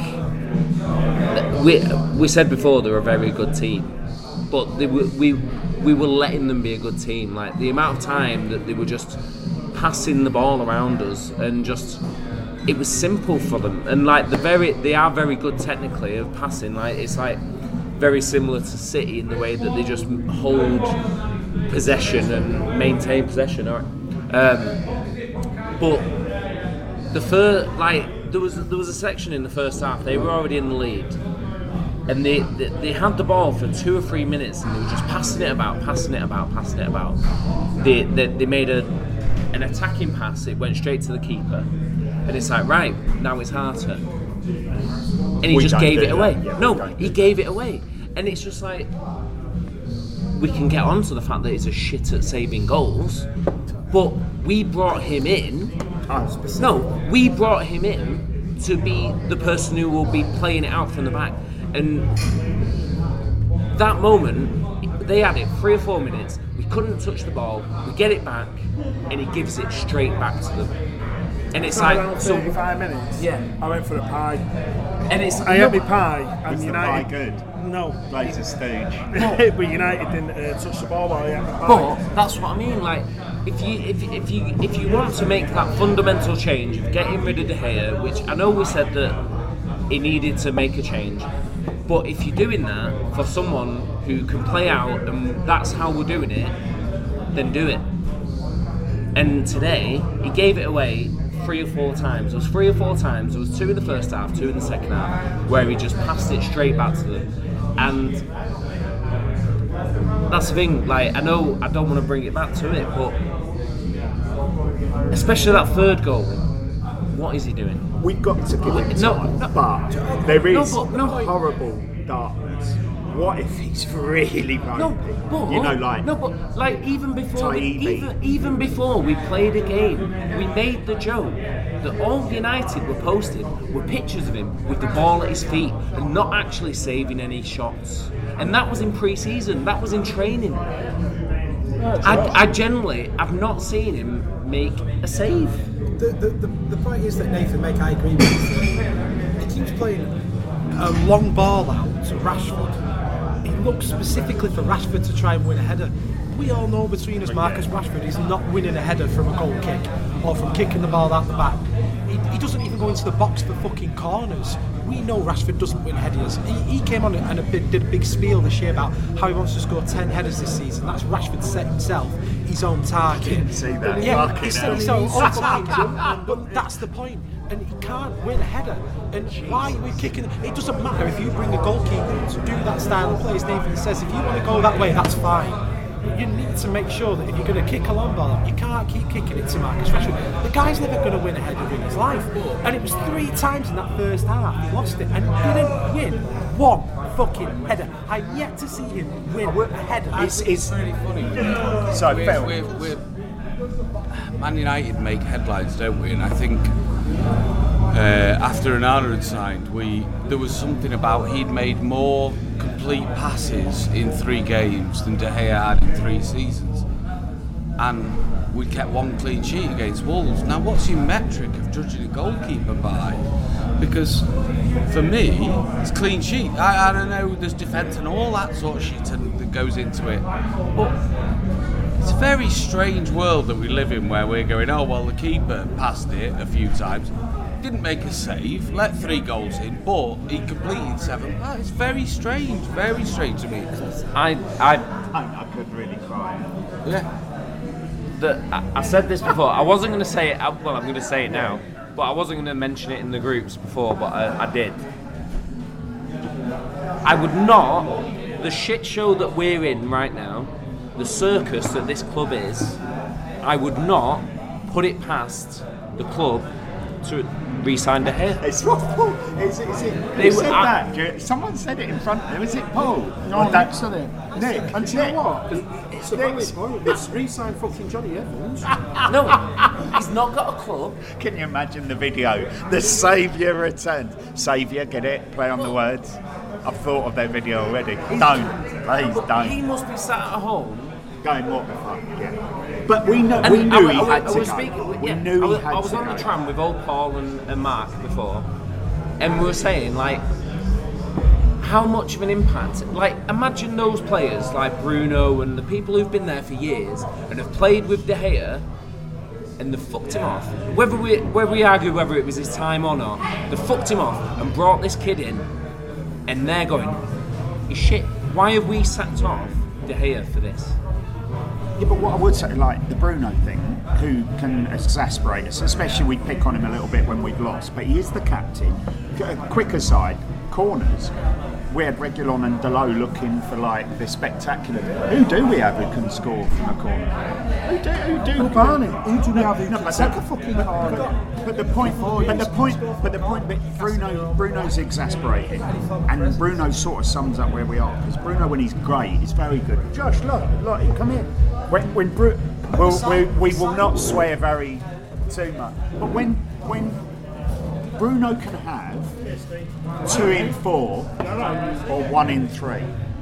we we said before they're a very good team, but they were, we we were letting them be a good team. Like, the amount of time that they were just passing the ball around us, and just, it was simple for them. And like, the very they are very good technically of passing. Like, it's like very similar to City in the way that they just hold possession and maintain possession. All right. Um, but the first, like, there was there was a section in the first half. They were already in the lead, and they, they they had the ball for two or three minutes, and they were just passing it about, passing it about, passing it about. They they, they made a an attacking pass. It went straight to the keeper, and it's like, right, now it's our turn, and he We just don't gave do it away. that. Yeah, we no, don't he do gave it away, and it's just like, we can get on to the fact that he's a shit at saving goals, but we brought him in. No, we brought him in to be the person who will be playing it out from the back. And that moment, they had it three or four minutes. We couldn't touch the ball. We get it back, and he gives it straight back to them. And it's like, Around so, thirty-five minutes. yeah. I went for a pie. And it's I no, had my pie, and Was the United. pie good? No, Later stage. but United didn't uh, touch the ball while I had my pie. But that's what I mean. Like, if you if if you if you want to make that fundamental change of getting rid of De Gea, which I know we said that he needed to make a change, but if you're doing that for someone who can play out and that's how we're doing it, then do it. And today he gave it away three or four times. There was three or four times. There was two in the first half, two in the second half, where he just passed it straight back to them. And that's the thing. Like, I know I don't want to bring it back to it, but especially that third goal, what is he doing? We've got to give it No, time, no. but there is No, but- no. horrible darkness. What if he's really ropey? No, but you know, like no, but like even before, we, Taibbi. even even before we played a game, we made the joke that all United were posting were pictures of him with the ball at his feet and not actually saving any shots, and that was in pre-season. That was in training. I, I generally, I've not seen him make a save. The, the, the, the point is that Nathan Make, I agree with, is that he keeps playing a long ball out to Rashford. He looks specifically for Rashford to try and win a header. We all know between us Marcus Rashford is not winning a header from a goal kick or from kicking the ball out the back. He, he doesn't even go into the box for fucking corners. We know Rashford doesn't win headers. He, he came on and a bit, did a big spiel this year about how he wants to score ten headers this season. That's Rashford set himself his own target. Didn't see that. Yeah, Fucking he set hell. himself his own target. But that's the point. And he can't win a header. And why are we kicking? It doesn't matter if you bring a goalkeeper to do that style of play. As Nathan says, if you want to go that way, that's fine. you need to make sure that if you're going to kick a long ball, you can't keep kicking it to Marcus Rashford. The guy's never going to win a header in his life. And it was three times in that first half he lost it and didn't win one fucking header. I've yet to see him win a header. It's, it's really funny. So, we're, Phil. we're, we're, Man United make headlines, don't we? And I think uh, after Onana had signed, we there was something about he'd made more complete passes in three games than De Gea had in three seasons, and we kept one clean sheet against Wolves. Now, what's your metric of judging a goalkeeper by? Because for me, it's clean sheet. I, I don't know, there's defence and all that sort of shit and, that goes into it, but it's a very strange world that we live in where we're going, oh well, the keeper passed it a few times, didn't make a save, let three goals in, but he completed seven. Oh, it's very strange, very strange to me. I, I, I, I could really cry. Yeah. The, I, I said this before. I wasn't going to say it. Well, I'm going to say it now. But I wasn't going to mention it in the groups before. But I, I did. I would not. The shit show that we're in right now, the circus that this club is, I would not put it past the club to re-sign De Gea. It's Paul. Is, is it? Who They were- said I- that? Someone said it in front of them. Was it Paul? No, that- Nick said it. Nick. And do you Nick. know what? It's a valid point. It's re-signed fucking Johnny Evans. No, he's not got a club. Can you imagine the video? The Saviour returns. Saviour, get it? Play on the words. I've thought of that video already. Don't. Please He don't. must be sat at home. Going what the fuck? Yeah. But we know. And We knew I, he I, had I to was go. speaking, We yeah, knew I was, he had I was to on the go. tram with old Paul and, and Mark before, and we were saying like how much of an impact. Like imagine those players like Bruno and the people who've been there for years and have played with De Gea, and they fucked him off. Whether we whether we argue whether it was his time or not, they fucked him off and brought this kid in, and they're going, he's shit. Why have we sacked off De Gea for this? Yeah, but what I would say, like the Bruno thing, who can exasperate us, especially we pick on him a little bit when we've lost, but he is the captain. A quick aside, corners. We had Reguilon and Dalot looking for like the spectacular. Who do we have who can score from a corner? Who do? Who do? Who Barney? Who do we have who No, can but take that- a fucking but- corner? but- But the point, but the point, but the point that Bruno, Bruno's exasperating, and Bruno sort of sums up where we are. Because Bruno, when he's great, is very good. Josh, look, look, come here. When, when Bru- we'll, we, we will not swear very too much, but when when Bruno can have two in four, or one in three,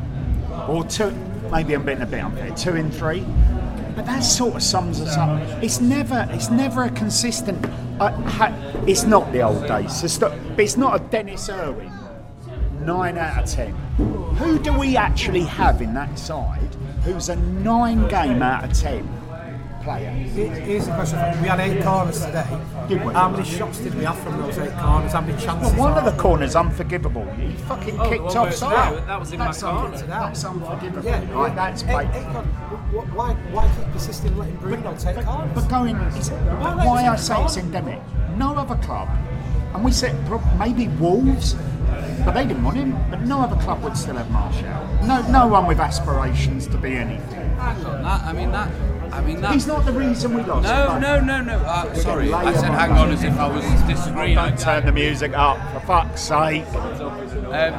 or two, maybe I'm being a bit unfair, two in three. But that sort of sums us up. It's never, it's never a consistent. Uh, ha, it's not the old days. So stop, but it's not a Dennis Irwin. Nine out of ten. Who do we actually have in that side? Who's a nine game out of ten player? Here's the question. We had eight corners today. Did we? How many shots did we have from those eight corners? How many chances? Well, one of are the corners unforgivable. He fucking Oh, the kicked one where- offside. that- that was in that's my corner. unforgivable. That's unforgivable. Yeah, Like, that's eight, bait. eight corners. Wh- Why, why keep persisting letting Bruno take But, corners? but going, it's, Why but why let I him say take it's endemic. No other club, and we said prob- maybe Wolves, but they didn't want him. But no other club would still have Martial. No, no one with aspirations to be anything. Hang on, that, I mean that. I mean that. He's not the reason we lost. No, but- no, no, no. Uh, sorry, lay I said him hang on. on as if I was disagreeing. I, Don't turn the music up, for fuck's sake. Um,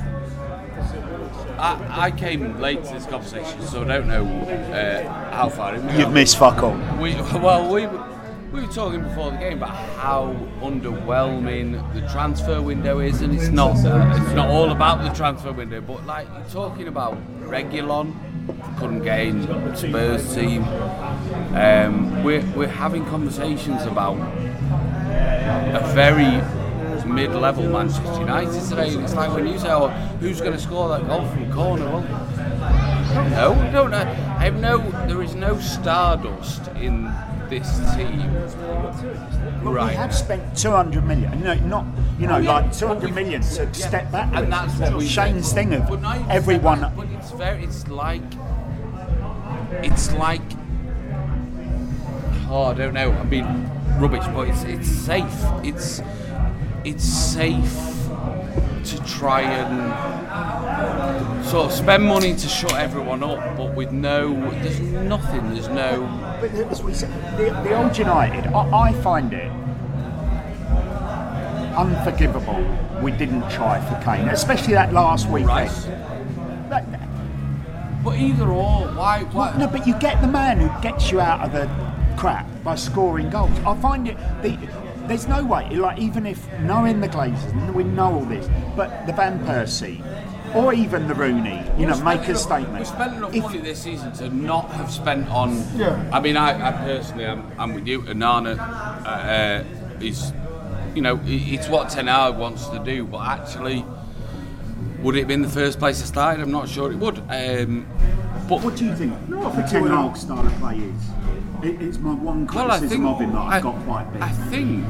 I, I came late to this conversation, so I don't know uh, how far in we You've are. missed fuck all. We, well, we we were talking before the game about how underwhelming the transfer window is, and it's not. Uh, it's not all about the transfer window, but like you're talking about Reguilon, couldn't get in Spurs team. Um, we're we're having conversations about a very mid-level Manchester United today, and it's like when you say, "Oh, who's going to score that goal from corner?" Well, I don't know. I don't know. I have no. There is no stardust in this team. But Right. we have spent two hundred million. You know, not you know, Oh, yeah. like two But hundred we've- million to step back. And that's what we Shane's thing of But not even everyone. step back, But it's very. It's like. It's like. Oh, I don't know. I mean, rubbish. But it's it's safe. It's it's safe to try and sort of spend money to shut everyone up, but with no, there's nothing, there's no. But as we said, the, the old United, I, I find it unforgivable we didn't try for Kane, especially that last weekend. Right. That, But either or, why? why? no, but you get the man who gets you out of the crap by scoring goals. I find it. The, there's no way, like even if knowing the Glazers, and we know all this, but the Van Persie, or even the Rooney, you know, make a statement. We spent enough If- money this season to not have spent on. Yeah. I mean, I, I personally, I'm, I'm with you. Onana uh, uh, is, you know, it- it's what Ten Hag wants to do, but actually, would it have been the first place I started? I'm not sure it would. Um, but What do you think? No, I the think Ten it would- Hag style of play is. It, it's my one well, I criticism think of him that I, I've got quite big. I think,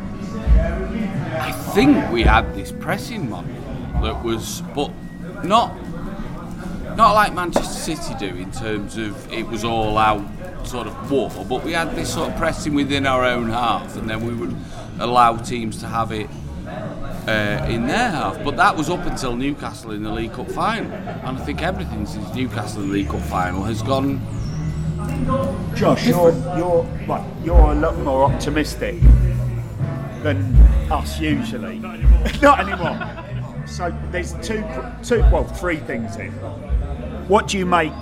I think we had this pressing model that was, but not, not like Manchester City do in terms of it was all out sort of war, but we had this sort of pressing within our own half, and then we would allow teams to have it uh, in their half. But that was up until Newcastle in the League Cup final, and I think everything since Newcastle in the League Cup final has gone. Josh, you're you're what, you're a lot more optimistic than us usually. Not anymore. So there's two, two, well, three things here. What do you make?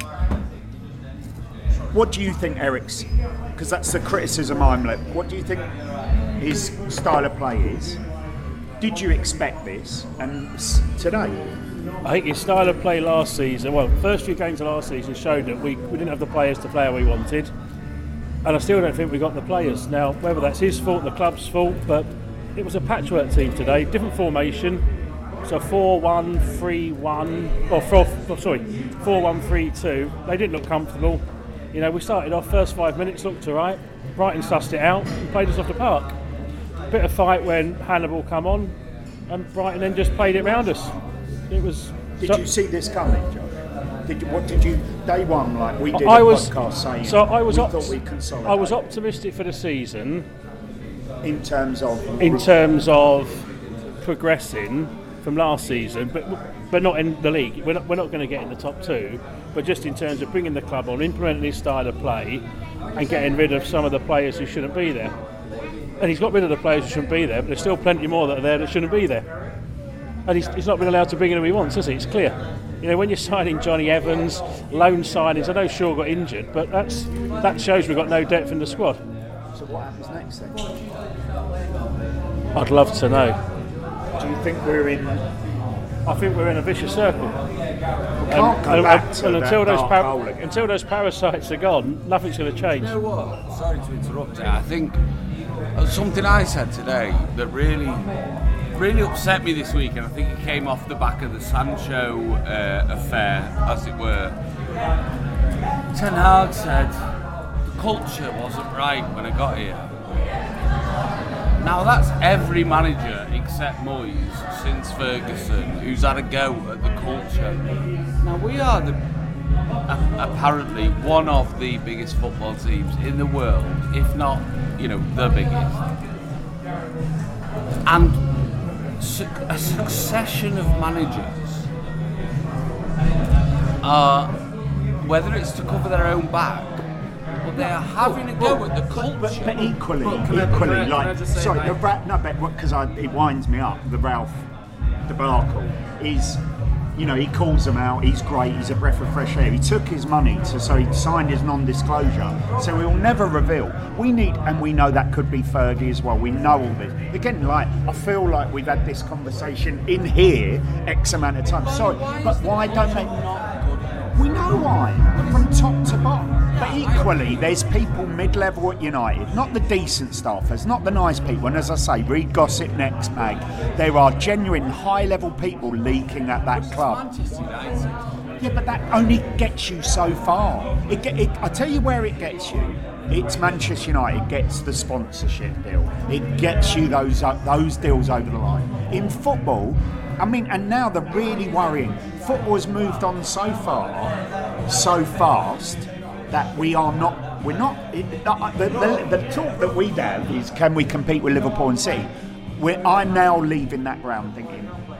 What do you think Eric's? Because that's the criticism I'm left. What do you think his style of play is? Did you expect this? And s- today, I think his style of play last season, well, first few games of last season showed that we, we didn't have the players to play how we wanted. And I still don't think we got the players. Now, whether that's his fault, the club's fault, but it was a patchwork team today, different formation. So four one three one, or four, oh, sorry, four one three two. They didn't look comfortable. You know, we started off, first five minutes looked all right. Brighton sussed it out and played us off the park. Bit of fight when Hannibal come on, and Brighton then just played it round us. It was. did so, you see this coming, Josh? Did you, what did you? Day one, like we did I a was, podcast saying. so I was we opt- thought we'd consolidate. I was optimistic for the season in terms of in terms of progressing from last season, but but not in the league. We're not, we're not going to get in the top two, but just in terms of bringing the club on, implementing his style of play, and getting rid of some of the players who shouldn't be there. And he's got rid of the players who shouldn't be there, but there's still plenty more that are there that shouldn't be there. And he's, he's not been allowed to bring in who he wants, has he? It's clear. You know, when you're signing Johnny Evans, loan signings, I know Shaw got injured, but that's that shows we've got no depth in the squad. So what happens next then? I'd love to know. Do you think we're in? I think we're in a vicious circle. Can't go back to and that until those dark par- hole again. until those parasites are gone, nothing's going to change. You know what? Sorry to interrupt you. I think something I said today that really, really upset me this week, and I think it came off the back of the Sancho uh, affair, as it were. Ten Hag said the culture wasn't right when I got here. Now that's every manager except Moyes since Ferguson who's had a go at the culture. Now we are the a- apparently one of the biggest football teams in the world, if not, you know, the biggest. And su- a succession of managers are, whether it's to cover their own back, but they are having a go at the culture. But, but equally, But can I- equally, can I- can I like just say, sorry, mate? the Ra- no, but because I it winds me up. The Ralph debacle is, you know, he calls them out. He's great. He's a breath of fresh air. He took his money to, so he signed his non-disclosure. So we will never reveal. We need, and we know that could be Fergie as well. We know all this. Again, like I feel like we've had this conversation in here X amount of times. Sorry, but why don't they? We know why, from top to bottom. But equally, there's people mid-level at United, not the decent staffers, not the nice people. And as I say, read Gossip next, Mag. There are genuine high-level people leaking at that club. Yeah, but that only gets you so far. It, get, it, I tell you where it gets you. It's Manchester United gets the sponsorship deal. It gets you those uh, those deals over the line. In football, I mean, and now the really worrying, football has moved on so far, so fast, that we are not, we're not, it, uh, the, the, the talk that we have is, can we compete with Liverpool and City? We're, I'm now leaving that ground thinking,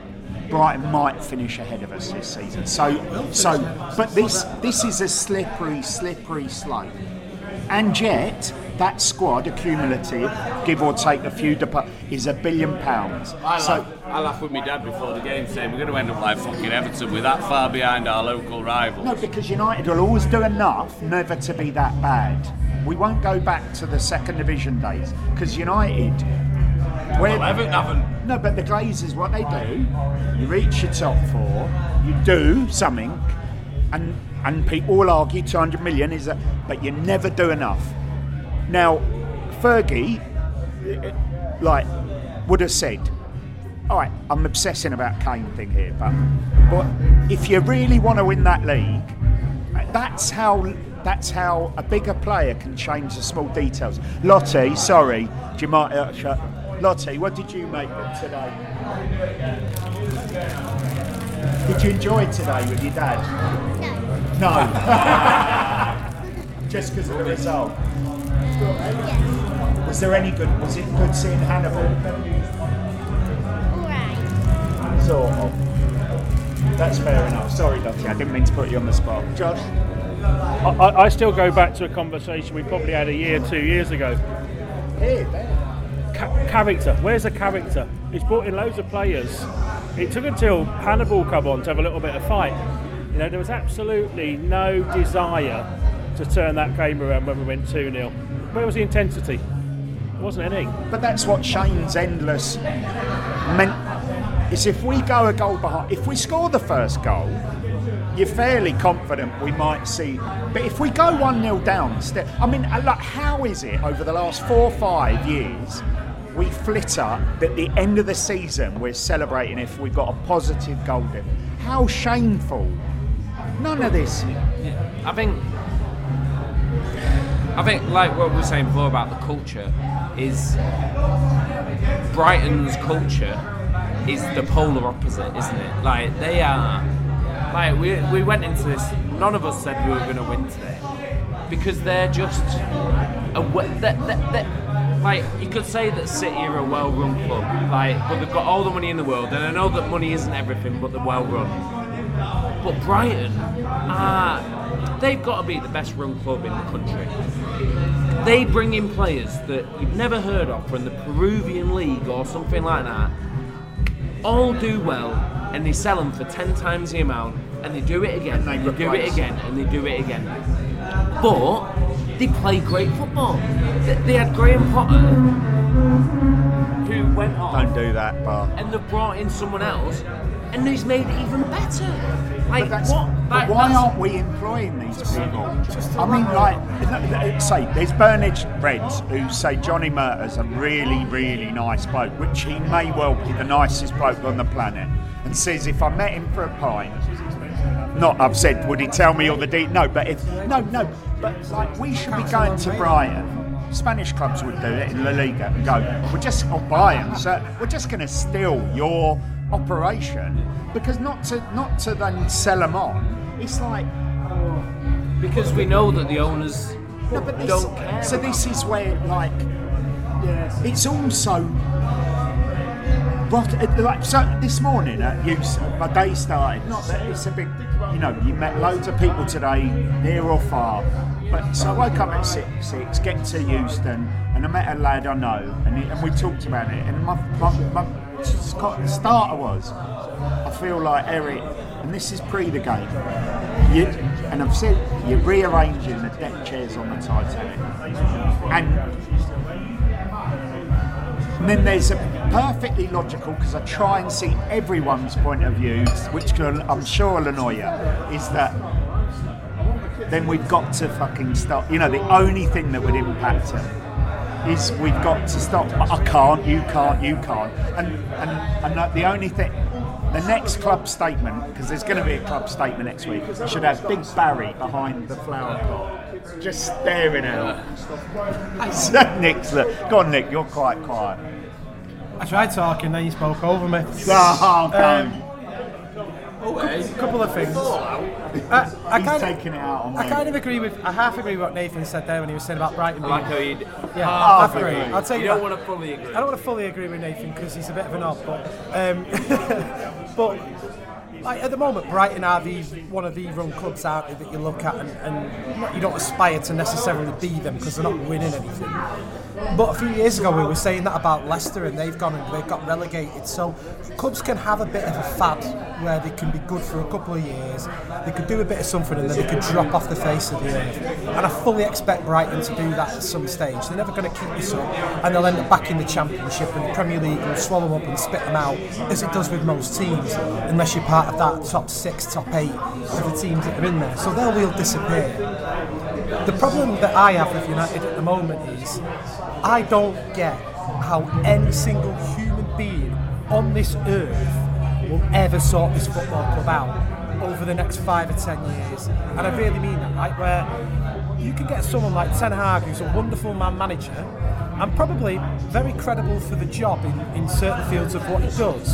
Brighton might finish ahead of us this season. So, so, but this this is a slippery, slippery slope. And yet, that squad, accumulative, give or take a few, depo- is a billion pounds. I so, laugh, I laughed with my dad before the game saying we're going to end up like fucking Everton. We're that far behind our local rivals. No, because United will always do enough never to be that bad. We won't go back to the second division days, because United... Well, Everton haven't. No, but the Glazers, what they do, you reach your top four, you do something, and and people all argue two hundred million is that, but you never do enough. Now, Fergie, like, would have said, all right, I'm obsessing about Kane thing here, but but if you really want to win that league, that's how that's how a bigger player can change the small details. Lottie, sorry, do you mind? Uh, shut. Lottie, what did you make of today? Did you enjoy today with your dad? No. No. Just because of the result? Yes. Was there any good, was it good seeing Hannibal? Alright. Sort of. That's fair enough. Sorry, Lottie, I didn't mean to put you on the spot. Josh? I, I still go back to a conversation we probably had a year, two years ago. Here, there. Ca- character. Where's the character? He's brought in loads of players. It took until Hannibal come on to have a little bit of fight. You know, there was absolutely no desire to turn that game around when we went two nil. Where was the intensity? There wasn't any. But that's what Shane's endless meant. Is if we go a goal behind, if we score the first goal, you're fairly confident we might see. But if we go one nil down, I mean, like, how is it over the last four or five years we flitter that at the end of the season we're celebrating if we've got a positive goal difference? How shameful. None of this. I think, I think, like what we were saying before about the culture, is Brighton's culture is the polar opposite, isn't it? Like, they are, like, we we went into this, none of us said we were going to win today, because they're just, a, they're, they're, they're, like, you could say that City are a well-run club, like, but they've got all the money in the world, and I know that money isn't everything, but they're well-run. But Brighton, uh, they've got to be the best-run club in the country. They bring in players that you've never heard of from the Peruvian League or something like that, all do well, and they sell them for ten times the amount, and they do it again, and they, they do it again, and they do it again. But they play great football. They, they had Graham Potter, who went on. Don't do that, Bar. And they brought in someone else, and he's made it even better. Like, but that's, what? But Like, why that's, aren't we employing these people? I mean, like, say, there's Burnage Reds who say Johnny Murtaugh's a really, really nice bloke, which he may well be the nicest bloke on the planet, and says if I met him for a pint, not I've said, would he tell me all the details? No, but if, no, no, but like, we should be going to Brighton. Spanish clubs would do it in La Liga and go, we're just, or Bayern, so we're just going to steal your operation, because not to not to then sell them on. It's like, because we know that the owners no, but this, don't care. So this is where, like, yeah, it's also rot- like, so this morning at use my day started. Not that it's a big, you know, you met loads of people today, near or far. But so I woke up at six, six, get to Euston, and I met a lad I know, and, he, and we talked about it. And my, my, my the starter was, I feel like Eric, and this is pre the game, you, and I've said, you're rearranging the deck chairs on the Titanic, and, and then there's a perfectly logical, because I try and see everyone's point of view, which I'm sure will annoy you, is that then we've got to fucking stop. You know, the only thing that would impact it is we've got to stop. I can't, you can't, you can't. And and, and the only thing, the next club statement, because there's going to be a club statement next week, should have Big Barry behind the flower pot, just staring out. Nick's look. Go on, Nick, you're quite quiet. I tried talking, then you spoke over me. Oh, um, a couple of things. I, I He's kind taking it out on I me. kind of agree with. I half agree with what Nathan said there when he was saying about Brighton. I like being- how you. Yeah, half half agree. agree. I'll tell you. You don't that. want to fully agree. I don't want to fully agree with Nathan because he's a bit of an odd, but um, but like at the moment, Brighton are the one of the run clubs out there that you look at, and, and not, you don't aspire to necessarily be them because they're not winning anything. But a few years ago, we were saying that about Leicester, and they've gone and they've got relegated. So clubs can have a bit of a fad where they can be good for a couple of years. They could do a bit of something, and then they could drop off the face of the earth. And I fully expect Brighton to do that at some stage. They're never going to keep this up, and they'll end up back in the Championship, and the Premier League will swallow them up and spit them out, as it does with most teams, unless you're part of that top six, top eight of the teams that are in there. So they'll will disappear. The problem that I have with United at the moment is I don't get how any single human being on this earth will ever sort this football club out over the next five or ten years. And I really mean that, right? Where you can get someone like Ten Hag, who's a wonderful man manager and probably very credible for the job in, in certain fields of what he does.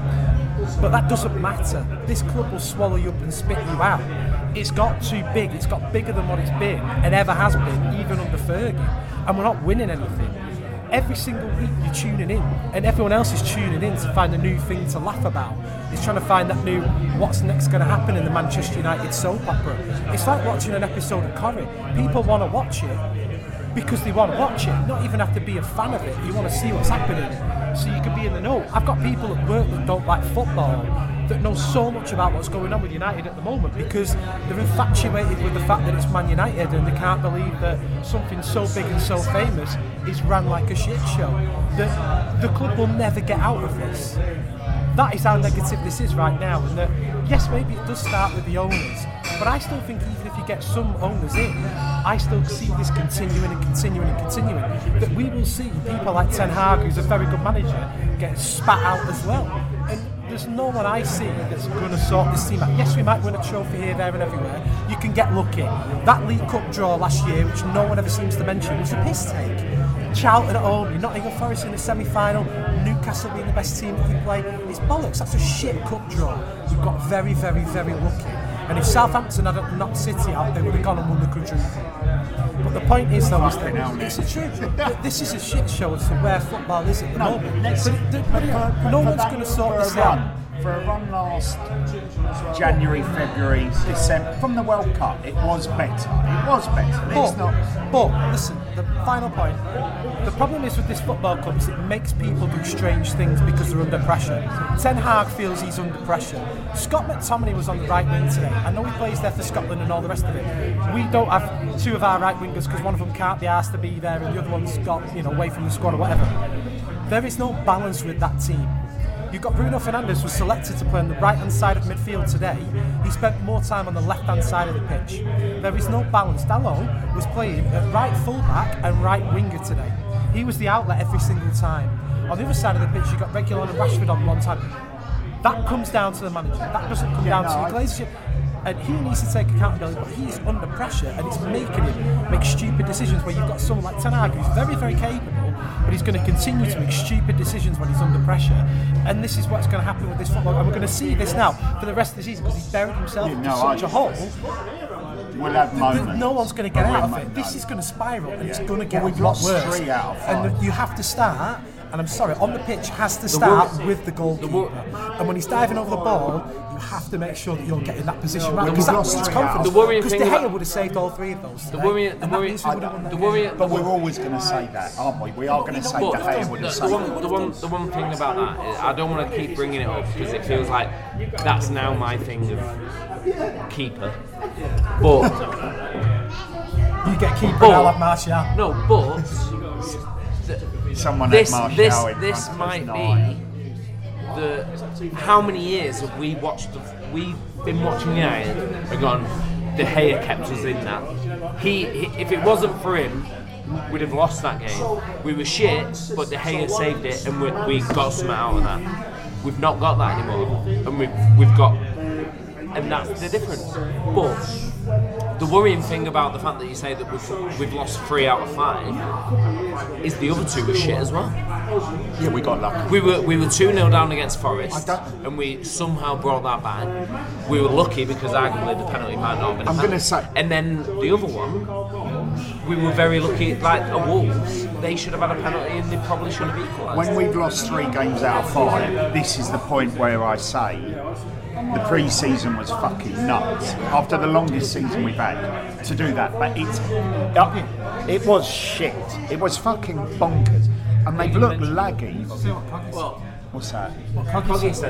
But that doesn't matter. This club will swallow you up and spit you out. It's got too big. It's got bigger than what it's been and ever has been, even under Fergie. And we're not winning anything. Every single week you're tuning in, and everyone else is tuning in to find a new thing to laugh about. It's trying to find that new what's next going to happen in the Manchester United soap opera. It's like watching an episode of Corrie. People want to watch it because they want to watch it, not even have to be a fan of it. You want to see what's happening so you can be in the know. I've got people at work that don't like football that know so much about what's going on with United at the moment because they're infatuated with the fact that it's Man United and they can't believe that something so big and so famous is run like a shit show. That the club will never get out of this. That is how negative this is right now, and that yes, maybe it does start with the owners, but I still think even if you get some owners in, I still see this continuing and continuing and continuing. That we will see people like Ten Hag, who's a very good manager, get spat out as well. And there's no one I see that's going to sort this team out. Yes, we might win a trophy here, there and everywhere. You can get lucky. That League Cup draw last year, which no one ever seems to mention, was a piss take. Charlton at home, you're Nottingham Forest in the semi-final, Newcastle being the best team that you play. It's bollocks, that's a shit cup draw. We've got very, very, very lucky. And if Southampton had knocked City out, they would have gone and won the quadruple. But the point is, though, is that it's a truth. That this is a shit show as to where football is at the No, moment. let's- But it, but it, for- for- no for one's that- going to sort for a this run, out. For a run last January, February, December, from the World Cup, it was better. It was better. It's But, not. but listen, the final point. The problem is with this football club is it makes people do strange things because they're under pressure. Ten Hag feels he's under pressure. Scott McTominay was on the right wing today. I know he plays there for Scotland and all the rest of it. We don't have two of our right wingers because one of them can't be asked to be there and the other one's got, you know, away from the squad or whatever. There is no balance with that team. You've got Bruno Fernandes was selected to play on the right-hand side of midfield today. He spent more time on the left-hand side of the pitch. There is no balance. Dalot was playing at right full-back and right winger today. He was the outlet every single time. On the other side of the pitch, you've got Reguilon and Rashford on one time. That comes down to the manager. That doesn't come Yeah, down no, to the Glazers. And he needs to take accountability, but he's under pressure and it's making him make stupid decisions where you've got someone like Ten Hag who's very, very capable, but he's going to continue to make stupid decisions when he's under pressure. And this is what's going to happen with this football. And we're going to see this now for the rest of the season because he's buried himself Yeah, into no, such I- a hole. We'll have Th- moments. No one's going to get but out we'll of it. make This is moments. going to spiral and it's going to get Well, we've a lot lost worse. three out of five. And you have to start, and I'm sorry, on the pitch has to start worry- with the goalkeeper. And when he's diving over the ball, you have to make sure that you're getting that position right Well, because we've that lost builds three out. confidence. The worrying Because thing De Gea about- would have saved all three of those. The today, worrying, and the that worrying, means we would have won the the game. worrying, But we're always going to say that, aren't we? We are going to say But De Gea would the, have the, said one, that. the one, the one thing about that is I don't want to keep bringing it up because it feels like that's now my thing of keeper. But You get keeper But- now like Martial. no, but Someone this had Martial this in this front of might his be nine. the how many years have we watched? The, we've been watching United and gone. De Gea kept us in that. He, he if it wasn't for him, we'd have lost that game. We were shit, but De Gea saved it, and we, we got something out of that. We've not got that anymore, and we've we've got, and that's the difference. But the worrying thing about the fact that you say that we've, we've lost three out of five is the other two were shit as well. Yeah, we got lucky. We were we were two nil down against Forest, and we somehow brought that back. We were lucky because arguably the penalty might not have been. I'm going to say, and then the other one, we were very lucky. Like the Wolves, they should have had a penalty, and they probably should have equalised. when we've lost three games out of five, this is the point where I say the pre-season was fucking nuts. After the longest season we've had, to do that, but it's it was shit. It was fucking bonkers, and they've looked laggy. Well, what's that? Coggy said,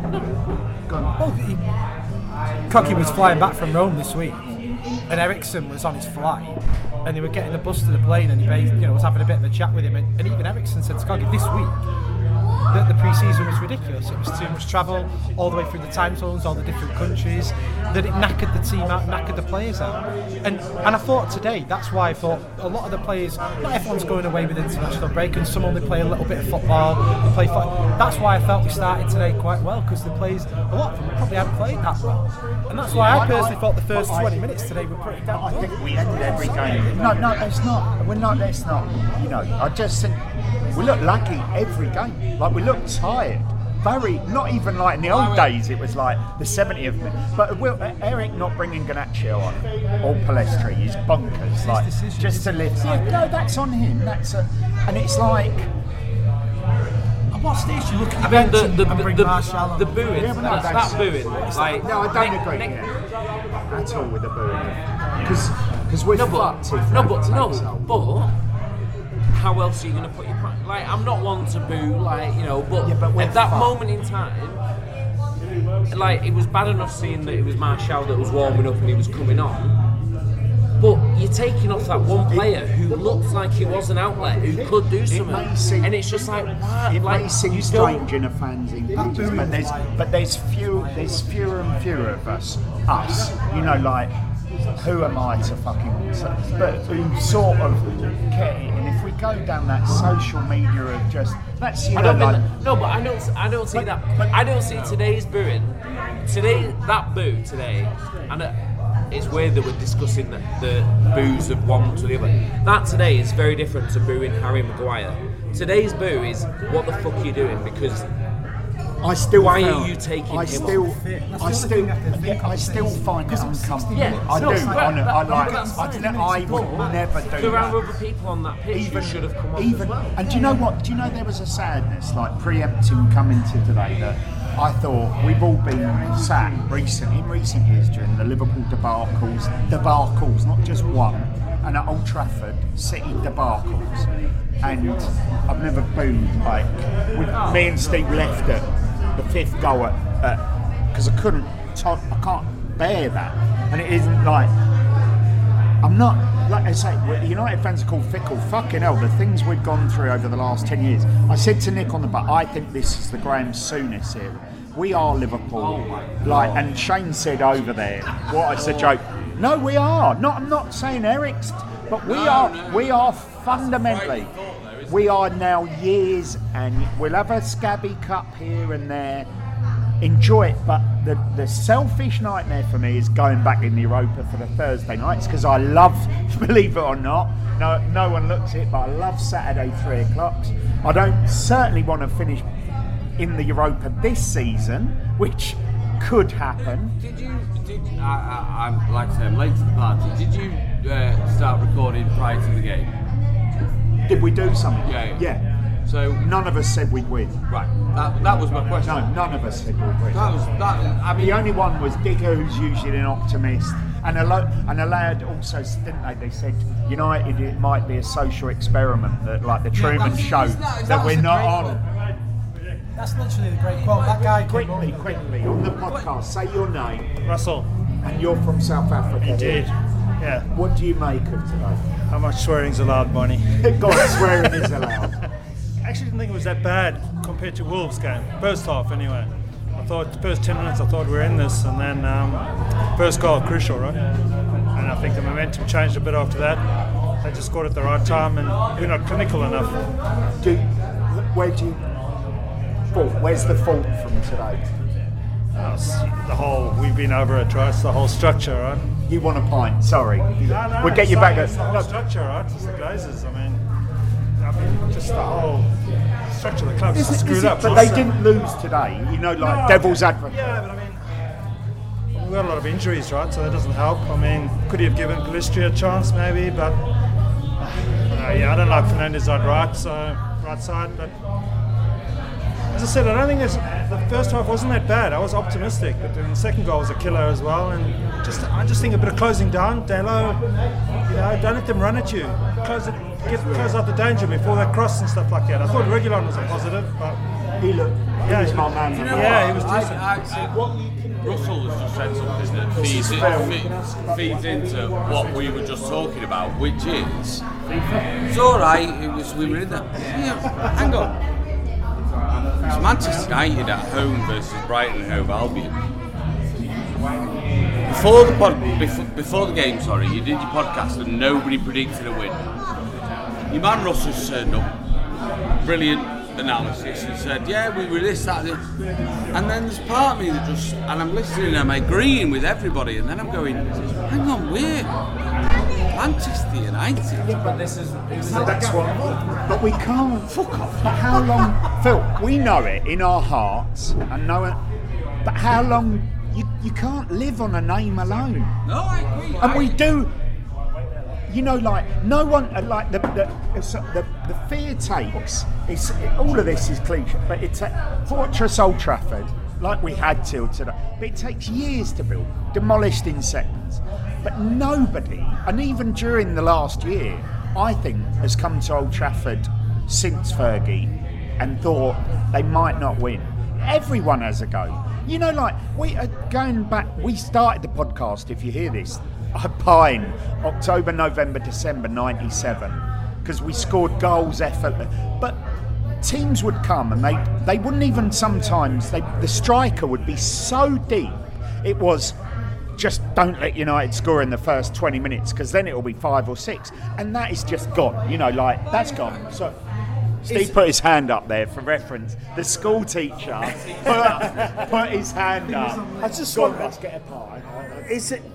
Well, he, Cocky was flying back from Rome this week, and Ericsson was on his flight, and they were getting the bus to the plane, and he you know was having a bit of a chat with him, and, and even Ericsson said to Coggy this week that the pre-season was ridiculous. It was too much travel, all the way through the time zones, all the different countries, that it knackered the team out, knackered the players out. And and I thought today, that's why I thought a lot of the players, not everyone's going away with international break, and some only play a little bit of football, they play football. That's why I felt we started today quite well, because the players, a lot of them probably hadn't played that well. And that's why I personally thought the first twenty minutes today were pretty damn I good. think we ended every game. No, no, it's not. We're not. That's not. You know, I just think we look lucky every game. Like we look tired. Very, not even like in the old days. It was like the seventieth minute. But will, Eric not bringing Garnacho on or Palestri is bonkers. Like just to lift. Yeah, no, that's on him. That's a, and it's like. At what stage do you look at I mean, the the and the, bring the, Martial the on? booing, Yeah, but no, that's that's- that booing. Like, No, I don't ne- agree ne- yeah, at all with the booing. Because because we're No, but fucked if no, that but takes no, out. but how else are you going to put your pri- like? I'm not one to boo, like you know, but, Yeah, but we're at that fucked. moment in time, like it was bad enough seeing that it was Martial that was warming up and he was coming on. But you're taking off that one player who looks like he was an outlet, who could do something, may seem- and it's just like, what? It like may seem you strange don't- in a fanzine pages, but there's but there's few there's fewer and fewer of us. Us, you know, like who am I to fucking? But who sort of get it? And if we go down that social media of just that's you I know don't mean like that, no, but I don't. I don't see But- that. but- I don't see today's booing. Today, that boo today, and uh, it's weird that we're discussing the, the boos of one to the other. That today is very different to booing Harry Maguire. Today's boo is what the fuck are you doing? Because I still why felt- are you taking I him still off? I still yeah, I still find it uncomfortable. Yeah, I no, do. but- I, know, I but like. that's I, fine. ne- I would never do There that. are other people on that pitch Even who should have come on even, as well. and do you know what? Do you know there was a sadness like preempting coming to today that I thought we've all been sat recent in recent years during the Liverpool debacles, debacles, not just one, and at Old Trafford City debacles, and I've never booed like with, me and Steve left at the fifth goal at because I couldn't, to- I can't bear that, and it isn't like. I'm not, like I say, the United fans are called fickle. Fucking hell, the things we've gone through over the last ten years. I said to Nick on the butt, I think this is the Graham Souness era. We are Liverpool. Like, and Shane said over there, what, it's a joke. No, we are. Not, I'm not saying Eric's, but we are, we are fundamentally, we are now years, and we'll have a scabby cup here and there. Enjoy it, but the, the selfish nightmare for me is going back in the Europa for the Thursday nights because I love, believe it or not, no no one looks it, but I love Saturday three o'clocks. I don't certainly want to finish in the Europa this season, which could happen. Did you? Did I, I, I'm like I said, I'm late to the party. Did you uh, start recording prior to the game? Did we do something? Yeah, yeah. yeah. So None of us said we'd win. right, that, that was my question. No, none of us said we'd win. That was that. I mean, The only one was Digger, who's usually an optimist, and a lo- and a lad also, didn't they? They said United, it might be a social experiment that, like the Truman that's- Show, that- that that was we're a not great on. That's literally the great quote. That guy came Quickly, up- quickly on the podcast, say your name, Russell, and you're from South Africa. indeed. Yeah. What do you make of today? How much swearing's allowed, Bonnie? God, swearing is allowed. I actually didn't think it was that bad compared to Wolves' game. First half, anyway. I thought the first ten minutes, I thought we were in this, and then um, first goal crucial, right? And I think the momentum changed a bit after that. They just scored at the right time, and we're not clinical enough. Do where do you fault? Where's the fault from today? Uh, the whole we've been over it, right? It's the whole structure, right? You want a pint? Sorry. No, no, we'll get it's you like, back. it's the whole structure, right? It's the Glazers. I mean, I mean, just the whole structure of the club's Is it- screwed is it- up. But they didn't lose today. You know, like No, devil's okay. advocate. Yeah, but I mean, we've got a lot of injuries, right? So that doesn't help. I mean, could he have given Galistri a chance, maybe? But uh, yeah, I don't like Fernandez on right, so right side. But as I said, I don't think there's, the first half wasn't that bad. I was optimistic, but then the second goal was a killer as well. And just, I just think a bit of closing down, Delo. You know, don't let them run at you. Close it, get close out the danger before they cross and stuff like that. I thought Reguilon was a positive, but he looked. Yeah, he was he- my man. you know yeah, he was I, decent. I, I, Russell has just said something that feeds, in, feeds into what we were just talking about, which is it's all right. It was we were in that. Yeah, hang on. It's Manchester United at home versus Brighton and Hove Albion. Before the pod, before, before the game, sorry, you did your podcast and nobody predicted a win. Your man Russell's turned up, brilliant analysis, and said, "Yeah, we were this, that, this." And then there's part of me that just, and I'm listening, and I'm agreeing with everybody, and then I'm going, "Hang on, we're Manchester United." Yeah, but this is. That's what. But we can't. Fuck off. But how long, Phil? We know it in our hearts, and know it. But how long? You you can't live on a name alone. No, I agree. And I, we do. You know, like no one, uh, like the the the, the fear takes. It's all of this is cliche, but it's a Fortress Old Trafford, like we had till today. But it takes years to build, demolished in seconds. But nobody, and even during the last year, I think has come to Old Trafford since Fergie and thought they might not win. Everyone has a go. You know, like we are going back. We started the podcast. If you hear this. I pine October, November, December ninety-seven because we scored goals effortlessly. But teams would come and they, they wouldn't even sometimes, they, the striker would be so deep. It was just don't let United score in the first twenty minutes because then it'll be five or six. And that is just gone. You know, like that's gone. So Steve it's, put his hand up there for reference. The school teacher put, put his hand up. I just Go on, want let's get a pie. Is it?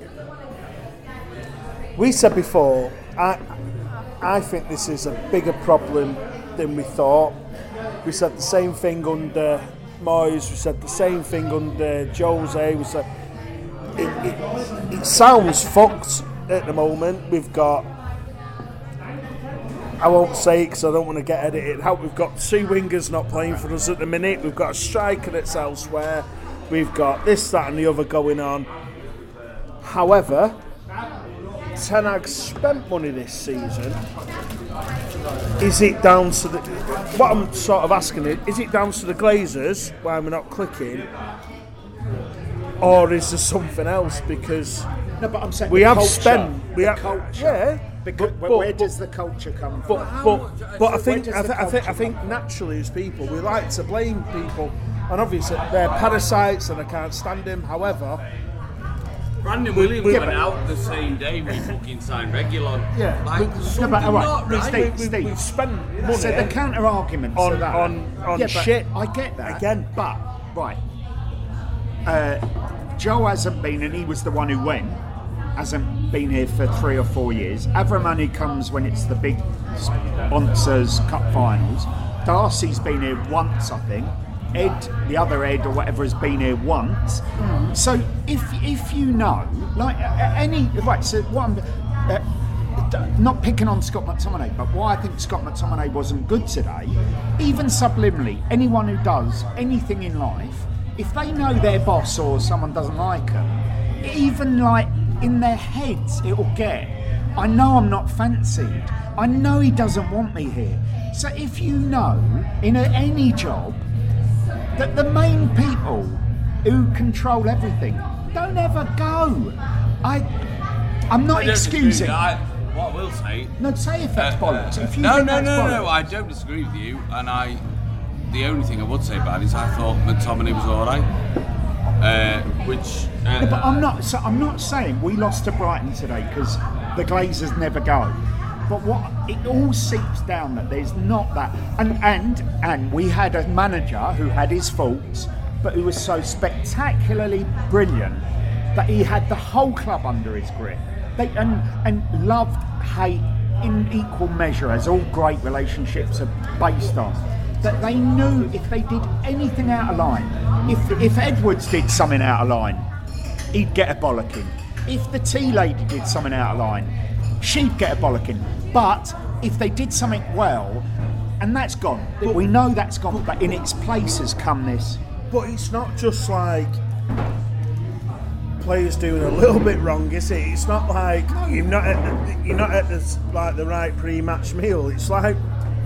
We said before, I, I think this is a bigger problem than we thought. We said the same thing under Moyes, we said the same thing under Jose. We said it, it, it sounds fucked at the moment. We've got, I won't say it because I don't want to get edited out, we've got two wingers not playing for us at the minute, we've got a striker that's elsewhere, we've got this, that and the other going on. However, Ten Hag spent money this season. Is it down to the... What I'm sort of asking is, is it down to the Glazers, why we're not clicking? Or is there something else? Because no, but I'm saying we the have culture, spent... We the have, culture. Yeah. Because, but, where, but, where does the culture come but, from? But, but, but I think does I, the th- I think I culture think come naturally as people we like to blame people, and obviously they're parasites and I can't stand them. However, Brandon Williams we- went out the same day we fucking signed Reguilon. Yeah, like we- there's No, something but all right, not but right. Steve, we, Steve. we've spent money. So the counter arguments on to that, on on yeah, but shit. I get that again, but right. Uh, Joe hasn't been, and he was the one who went. Hasn't been here for three or four years. Avramani comes when it's the big sponsors cup finals. Darcy's been here once, I think. Ed, the other Ed or whatever, has been here once. Mm. So if if you know, like uh, any right, so what I'm uh, not picking on Scott McTominay, but why I think Scott McTominay wasn't good today. Even subliminally, anyone who does anything in life, if they know their boss or someone doesn't like them, even like in their heads, it will get, I know I'm not fancied. I know he doesn't want me here. So if you know in a, any job that the main people who control everything don't ever go. I, I'm not I don't excusing. disagree. I, what I will say. No, say if that's uh, bollocks. If you no, think no, that's no, bollocks. no. I don't disagree with you, and I. The only thing I would say about it is I thought McTominay was all right, uh, which. Uh, No, but I'm not. So I'm not saying we lost to Brighton today because the Glazers never go. But what it all seeps down that there's not that, and and and we had a manager who had his faults, but who was so spectacularly brilliant but he had the whole club under his grip. They, and, and loved, hate in equal measure, as all great relationships are based on. That they knew if they did anything out of line, if if Edwards did something out of line, he'd get a bollocking. If the tea lady did something out of line, she'd get a bollocking. But if they did something well, and that's gone, but we know that's gone, but in its place has come this. But it's not just like players doing a little bit wrong, is it? It's not like you're not at the, you're not at the, like the right pre-match meal. It's like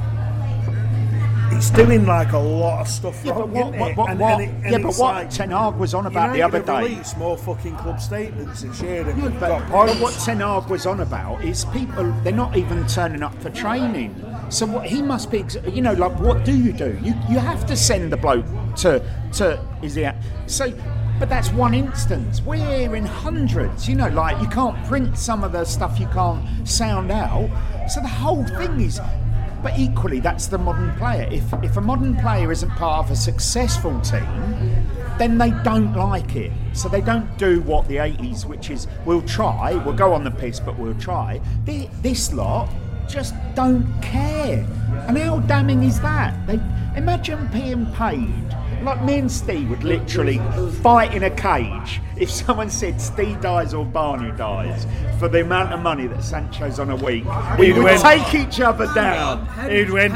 it's doing like a lot of stuff Yeah, wrong, but what, isn't what, it? what, And- what, and it- and yeah, but it's what like, Ten Hag was on about the United other have day. released more fucking club statements this year than Yeah, we've but, got but points. what Ten Hag was on about is people, they're not even turning up for training. So what he must be, ex- you know, like what do you do? You you have to send the bloke to, to is he, so, but that's one instance. We're in hundreds, you know, like you can't print some of the stuff you can't sound out. So the whole thing is, but equally that's the modern player. If if a modern player isn't part of a successful team, then they don't like it. So they don't do what the eighties, which is we'll try, we'll go on the piss, but we'll try. They, this lot just don't care. And how damning is that? They imagine being paid. Like me and Steve would literally fight in a cage if someone said Steve dies or Barney dies for the amount of money that Sancho's on a week. We would win. take each other down. He'd win.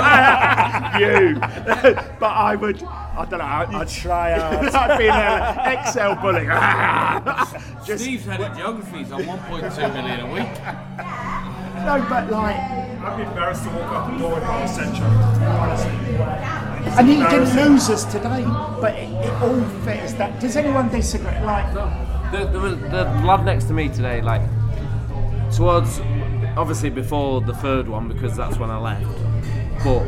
You. But I would, I don't know, I'd, I'd try hard. I'd be an X L bully. Just, Steve's head of geography is on one point two million a week. no, but like, I'd be embarrassed to walk out the door with Carlos Sancho, honestly. and he didn't lose us today, but it, it all fits that. Does anyone disagree? Like, The, the, the lad next to me today, like, towards, obviously before the third one, because that's when I left, but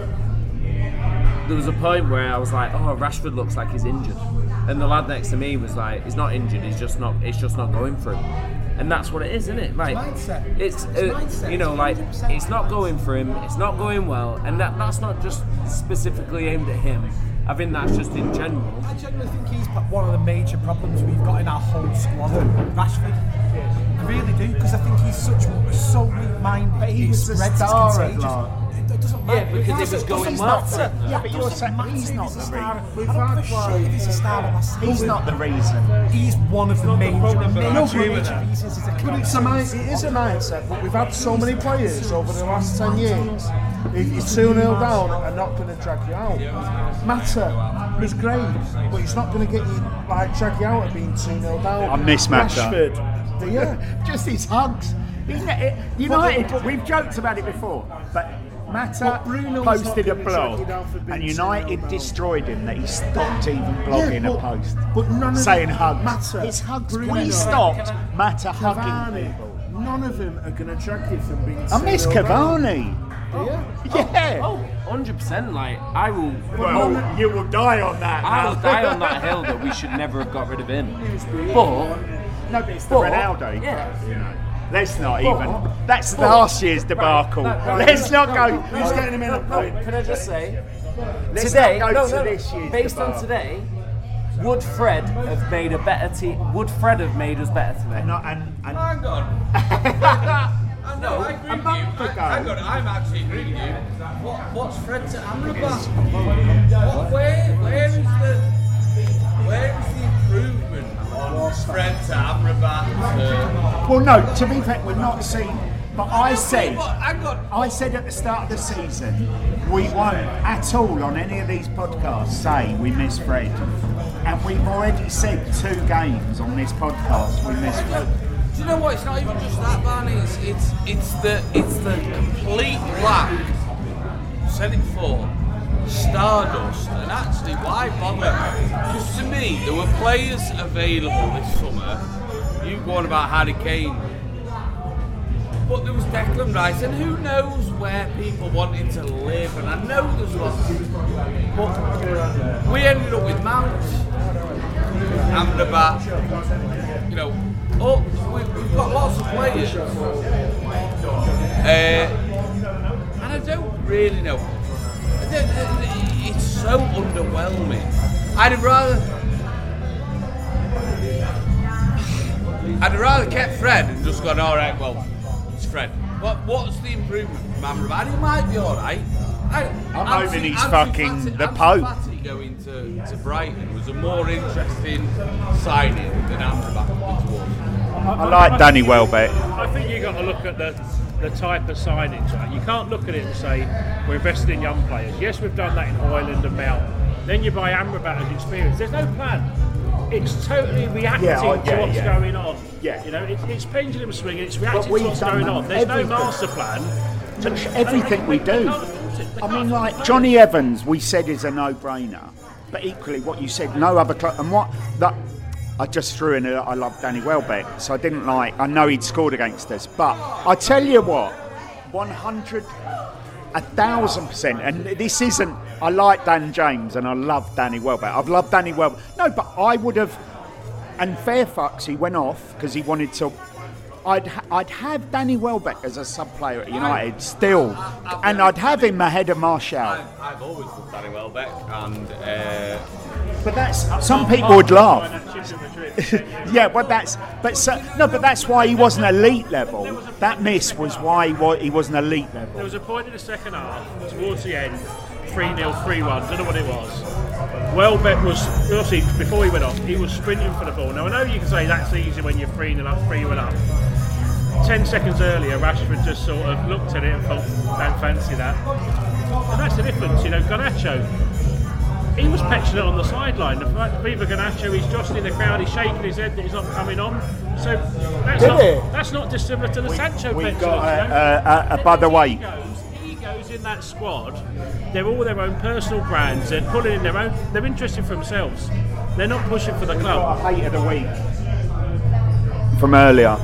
there was a point where I was like, oh, Rashford looks like he's injured. And the lad next to me was like, he's not injured, he's just not, it's just not going through. And that's what it is, isn't it? Like, mindset. it's, It's uh, mindset. you know, like, it's not going for him, it's not going well, and that that's not just specifically aimed at him. I think that's just in general. I genuinely think he's one of the major problems we've got in our whole squad, Rashford. I really do, because I think he's such so weak-minded. But he was his the spread is star at contagious. Lark. It doesn't matter. Yeah, because it was going doesn't well. matter. Yeah, but you're Doesn't saying matter he's if not he's a the star. reason. I don't give a shit if he's a star on that He's season. not the reason. He's one of the major, problem, but I major, agree with major that. reasons. He's a But it's a mind, it is a mindset, but we've had so many players over the last ten years. If you're two nil down and not going to drag you out. Mata was great, but he's not going to get you, like, drag you out of being two nil down. I miss Mata. Rashford, do you? Just his hugs. Isn't it, United, we've joked about it before, but Mata But Bruno's posted a not gonna track you blog down for being and two United nil destroyed him that he stopped even blogging Yeah, a but- post but none of saying them- hugs. Mata, His hugs. Bruno, we stopped Mata hugging Cavani, people. none of them are going to drag you from being I miss two nil down. Cavani. Yeah. Yeah. Oh, one hundred percent, like, I will, Well, you will die on that. I will now. die on that hill that we should never have got rid of him. But, No, but it's the But- Ronaldo. yeah. You know. Let's not But- even. That's but- last year's debacle. Right, no, no, Let's no, not no, go. no, Who's no, getting him in no, a no, point? Can I just say, Let's today, not go no, to no, this year's based on debacle. today, would Fred have made a better team? Would Fred have made us better today? And, and, and Hang on. I know, I agree a with you. month I, ago. hang on, I'm actually agreeing with you. What, what's Fred to Amrabat? What, where, where is the, where is the improvement? Fred to Amrabat to... Well, no. To be fair, we're not seeing. But I said, But hang on. I said at the start of the season, we won't at all on any of these podcasts say we miss Fred, and we've already said two games on this podcast we miss Fred. Do you know what? It's not even just that, Barney. It's it's it's the it's the complete lack. I've said it before. Stardust, and actually, why bother? Because to me, there were players available this summer. You go on about Harry Kane, but there was Declan Rice, and who knows where people wanted to live. And I know there's lots, but we ended up with Mount, Amrabat, you know. Oh, we, we've got lots of players, uh, and I don't really know. I don't, it's so underwhelming. I'd rather. I'd have rather kept Fred and just gone, all right, well, it's Fred. What, what's the improvement from Amrabat? He might be all right. I, I'm Ansu- hoping he's Ansu fucking Fati- the Ansu Pope. Fati going to, to Brighton was a more interesting signing than Amrabat was. I like Danny Welbeck. I think you've got to look at the the type of signings, right? You can't look at it and say we're investing in young players. Yes, we've done that in Hoyland and Mount. Then you buy Amrabat as experience. There's no plan. It's totally reacting Yeah, oh, to yeah, what's yeah. going on. Yeah. You know, it, it's pendulum swinging. It's reacting we've to what's done going that. on. There's Everything. no master plan. To, Everything we they do. can't afford it. They I can't mean, like afford Johnny Evans, we said is a no-brainer, but equally, what you said, no other club. And what that I just threw in. A, I love Danny Welbeck, so I didn't like. I know he'd scored against us, but I tell you what, one hundred, a thousand percent. And this isn't. I like Dan James and I love Danny Welbeck. I've loved Danny Welbeck. No, but I would have. And Fairfax, he went off because he wanted to. I'd ha- I'd have Danny Welbeck as a sub player at United still, and I'd have him ahead of Martial. I've, I've always loved Danny Welbeck, and uh, But that's some people would laugh. Yeah, well, that's but so, no, but that's why he wasn't elite level. That miss was why he, wa- he wasn't elite level. There was a point in the second half, towards the end, three nil, three one, don't know what it was. Welbeck was, obviously, before he went off, he was sprinting for the ball. Now, I know you can say that's easy when you're three nil up, three one up. Ten seconds earlier, Rashford just sort of looked at it and thought, don't fancy that. And that's the difference, you know, Garnacho, he was petulant on the sideline. The fact that Viva Garnacho, he's jostling the crowd, he's shaking his head that he's not coming on. So that's Did not, it? that's not dissimilar to the Sancho We've petulance. got, uh, you know? uh, uh, by the way, egos, egos in that squad, they're all their own personal brands. They're pulling in their own. They're interested for themselves. They're not pushing for the club. I hate of the week from earlier.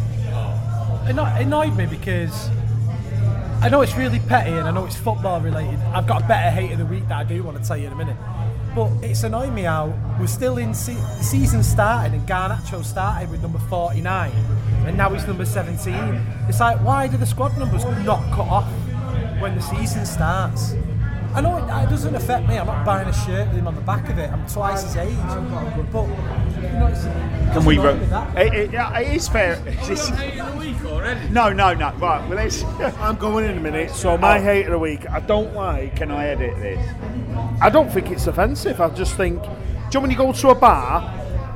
It anno- annoyed me because I know it's really petty and I know it's football related. I've got a better hate of the week that I do want to tell you in a minute. But it's annoying me how we're still in se- the season started and Garnacho started with number forty-nine and now he's number seventeen. It's like, why do the squad numbers not cut off when the season starts? I know it, it doesn't affect me. I'm not buying a shirt with him on the back of it. I'm twice his age. But you know, it's, Can it's we? annoying Ro- me that. it, it, yeah, it is fair. It's- no, no, no. Right. Well, let's. I'm going in a minute. So my Oh. hate of the week, I don't like. Can I edit this? I don't think it's offensive. I just think, do you know when you go to a bar,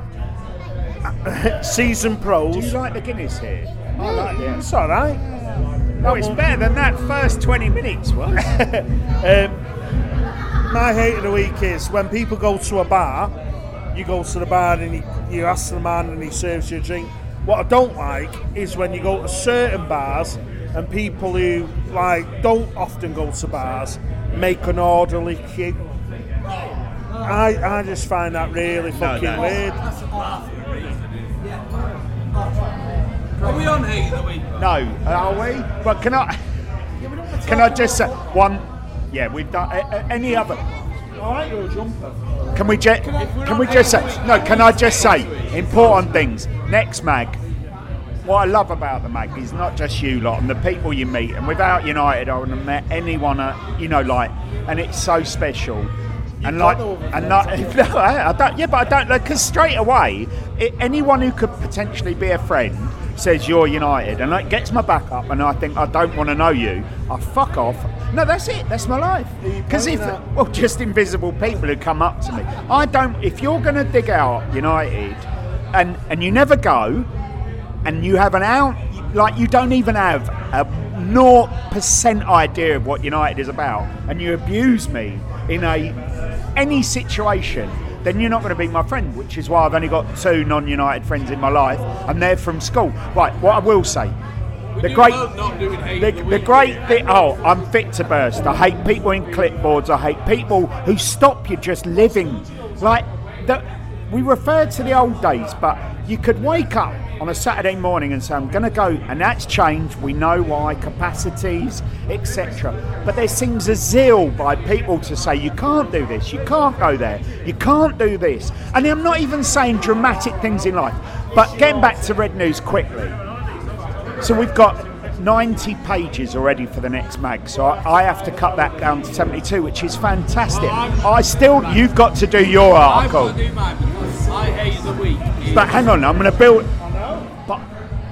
season pros? Do you like the Guinness here? I like it. It's all right. No, it's better than that first twenty minutes was. Um, my hate of the week is when people go to a bar, you go to the bar and you, you ask the man and he serves you a drink. What I don't like is when you go to certain bars and people who like don't often go to bars make an orderly queue. I, I just find that really fucking no. weird. are we on hate of the week? No, are we? But can I? Can I just say one? Yeah, we've done. Uh, uh, any other? All right, you're a jumper. Can we just? Can we just say? No. Can I just say important things? Next mag. What I love about the mag is not just you lot and the people you meet. And without United, I wouldn't have met anyone. Uh, you know, like, and it's so special. And like, and not, no, I don't. Yeah, but I don't. Because straight away, it, anyone who could potentially be a friend says you're United, and it gets my back up, and I think I don't want to know you. I fuck off. No, that's it. That's my life. Because if well, just invisible people who come up to me, I don't. If you're going to dig out United, and and you never go, and you have an out, like you don't even have a zero percent idea of what United is about, and you abuse me in a any situation, then you're not going to be my friend, which is why I've only got two non-United friends in my life, and they're from school. Right, what I will say, the great, the, the great thing, oh, I'm fit to burst. I hate people in clipboards. I hate people who stop you just living. Like, the, we refer to the old days, but you could wake up on a Saturday morning and say, I'm going to go, and that's changed. We know why, capacities, et cetera. But there seems a zeal by people to say, you can't do this, you can't go there, you can't do this. And I'm not even saying dramatic things in life, but getting back to Red News quickly. So we've got ninety pages already for the next mag, so I, I have to cut that down to seventy-two, which is fantastic. I still, you've got to do your article. I've got to do mine because my hate of the week is... But hang on, I'm going to build...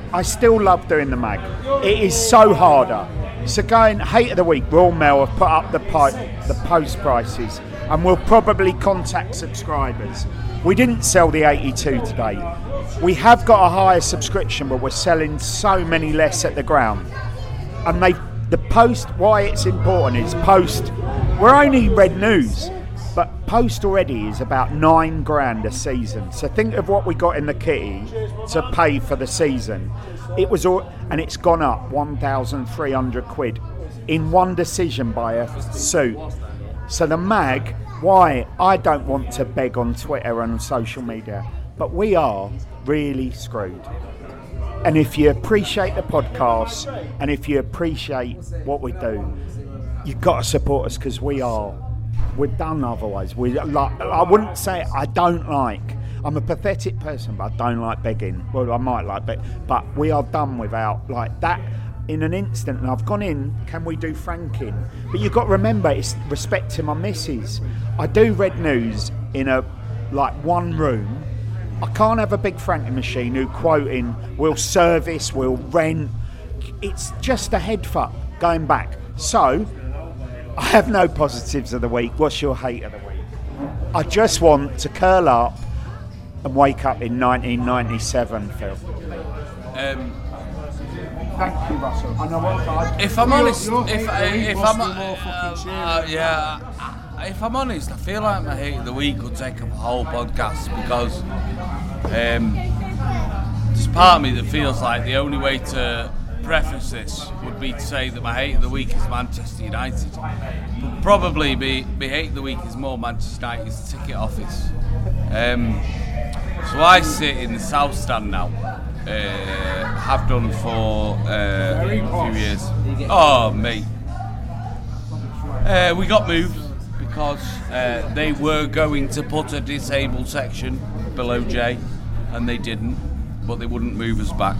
I still love doing the mag. It is so harder. So going hate of the week, Royal Mail have put up the po- the post prices, and we'll probably contact subscribers. We didn't sell the eighty-two today. We have got a higher subscription, but we're selling so many less at the ground. And they, the post, why it's important is post. We're only Red News, but post already is about nine grand a season. So think of what we got in the kitty to pay for the season. It was all, and it's gone up one thousand three hundred quid in one decision by a suit. So the mag, why I don't want to beg on Twitter and on social media, but we are really screwed. And if you appreciate the podcast and if you appreciate what we do, you've got to support us, because we are. We're done otherwise. We like. I wouldn't say I don't like. I'm a pathetic person, but I don't like begging. Well, I might like beg, but we are done without like that. In an instant, and I've gone in. Can we do franking? But you've got to remember, it's respect to my missus. I do Red News in a like one room. I can't have a big franking machine who quoting will service, will rent. It's just a head fuck going back. So I have no positives of the week. What's your hate of the week? I just want to curl up and wake up in nineteen ninety-seven, Phil. Um, Thank you, Russell. I know what I, if I'm you're, honest, you're if, hate of the week, if what's I'm the more fucking uh, uh, yeah, I, if I'm honest, I feel like my hate of the week could take up a whole podcast, because um, there's part of me that feels like the only way to preface this would be to say that my hate of the week is Manchester United. But probably my, my hate of the week is more Manchester United's ticket office. Um, so I sit in the South Stand now. Uh, have done for uh, a few years. Oh, mate. Uh, we got moved because uh, they were going to put a disabled section below J, and they didn't, but they wouldn't move us back.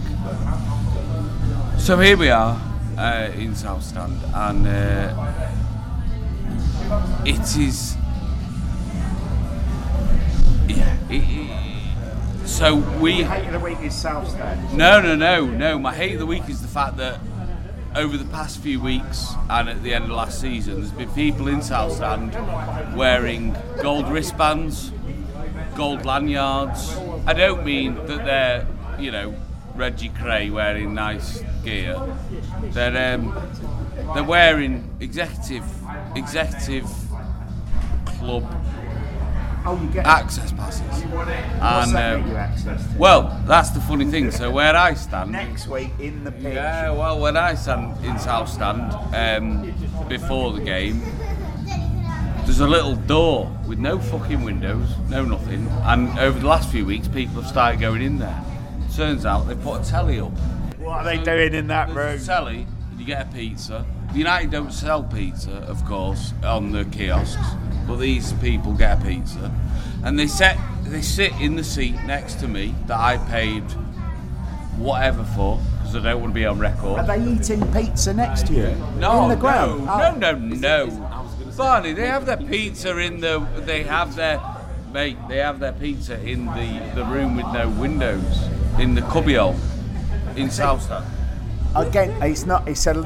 So here we are uh, in South Stand, and uh, it is. Yeah. It, it, So we. hate of the week is South Stand. No, no, no, no. My hate of the week is the fact that over the past few weeks and at the end of last season, there's been people in South Stand wearing gold wristbands, gold lanyards. I don't mean that they're, you know, Reggie Cray wearing nice gear. They're um, they're wearing executive executive club. Oh, you get access passes. What's And that um, get you access to? well, that's the funny thing. So where I stand next week in the pitch. Yeah, well, when I stand in South Stand um, before the game, there's a little door with no fucking windows, no nothing. And over the last few weeks, people have started going in there. Turns out they put a telly up. What are they doing in that room? There's a telly, and you get a pizza. The United don't sell pizza, of course, on the kiosks, but these people get a pizza, and they sit they sit in the seat next to me that I paid whatever for, because I don't want to be on record. Are they eating pizza next to you? No, in the ground? no, Oh. no, no, no. Barney, they have their pizza in the. They have their, mate. They have their pizza in the, the room with no windows, in the cubbyhole, in South Stand. Again, it's not. It's a.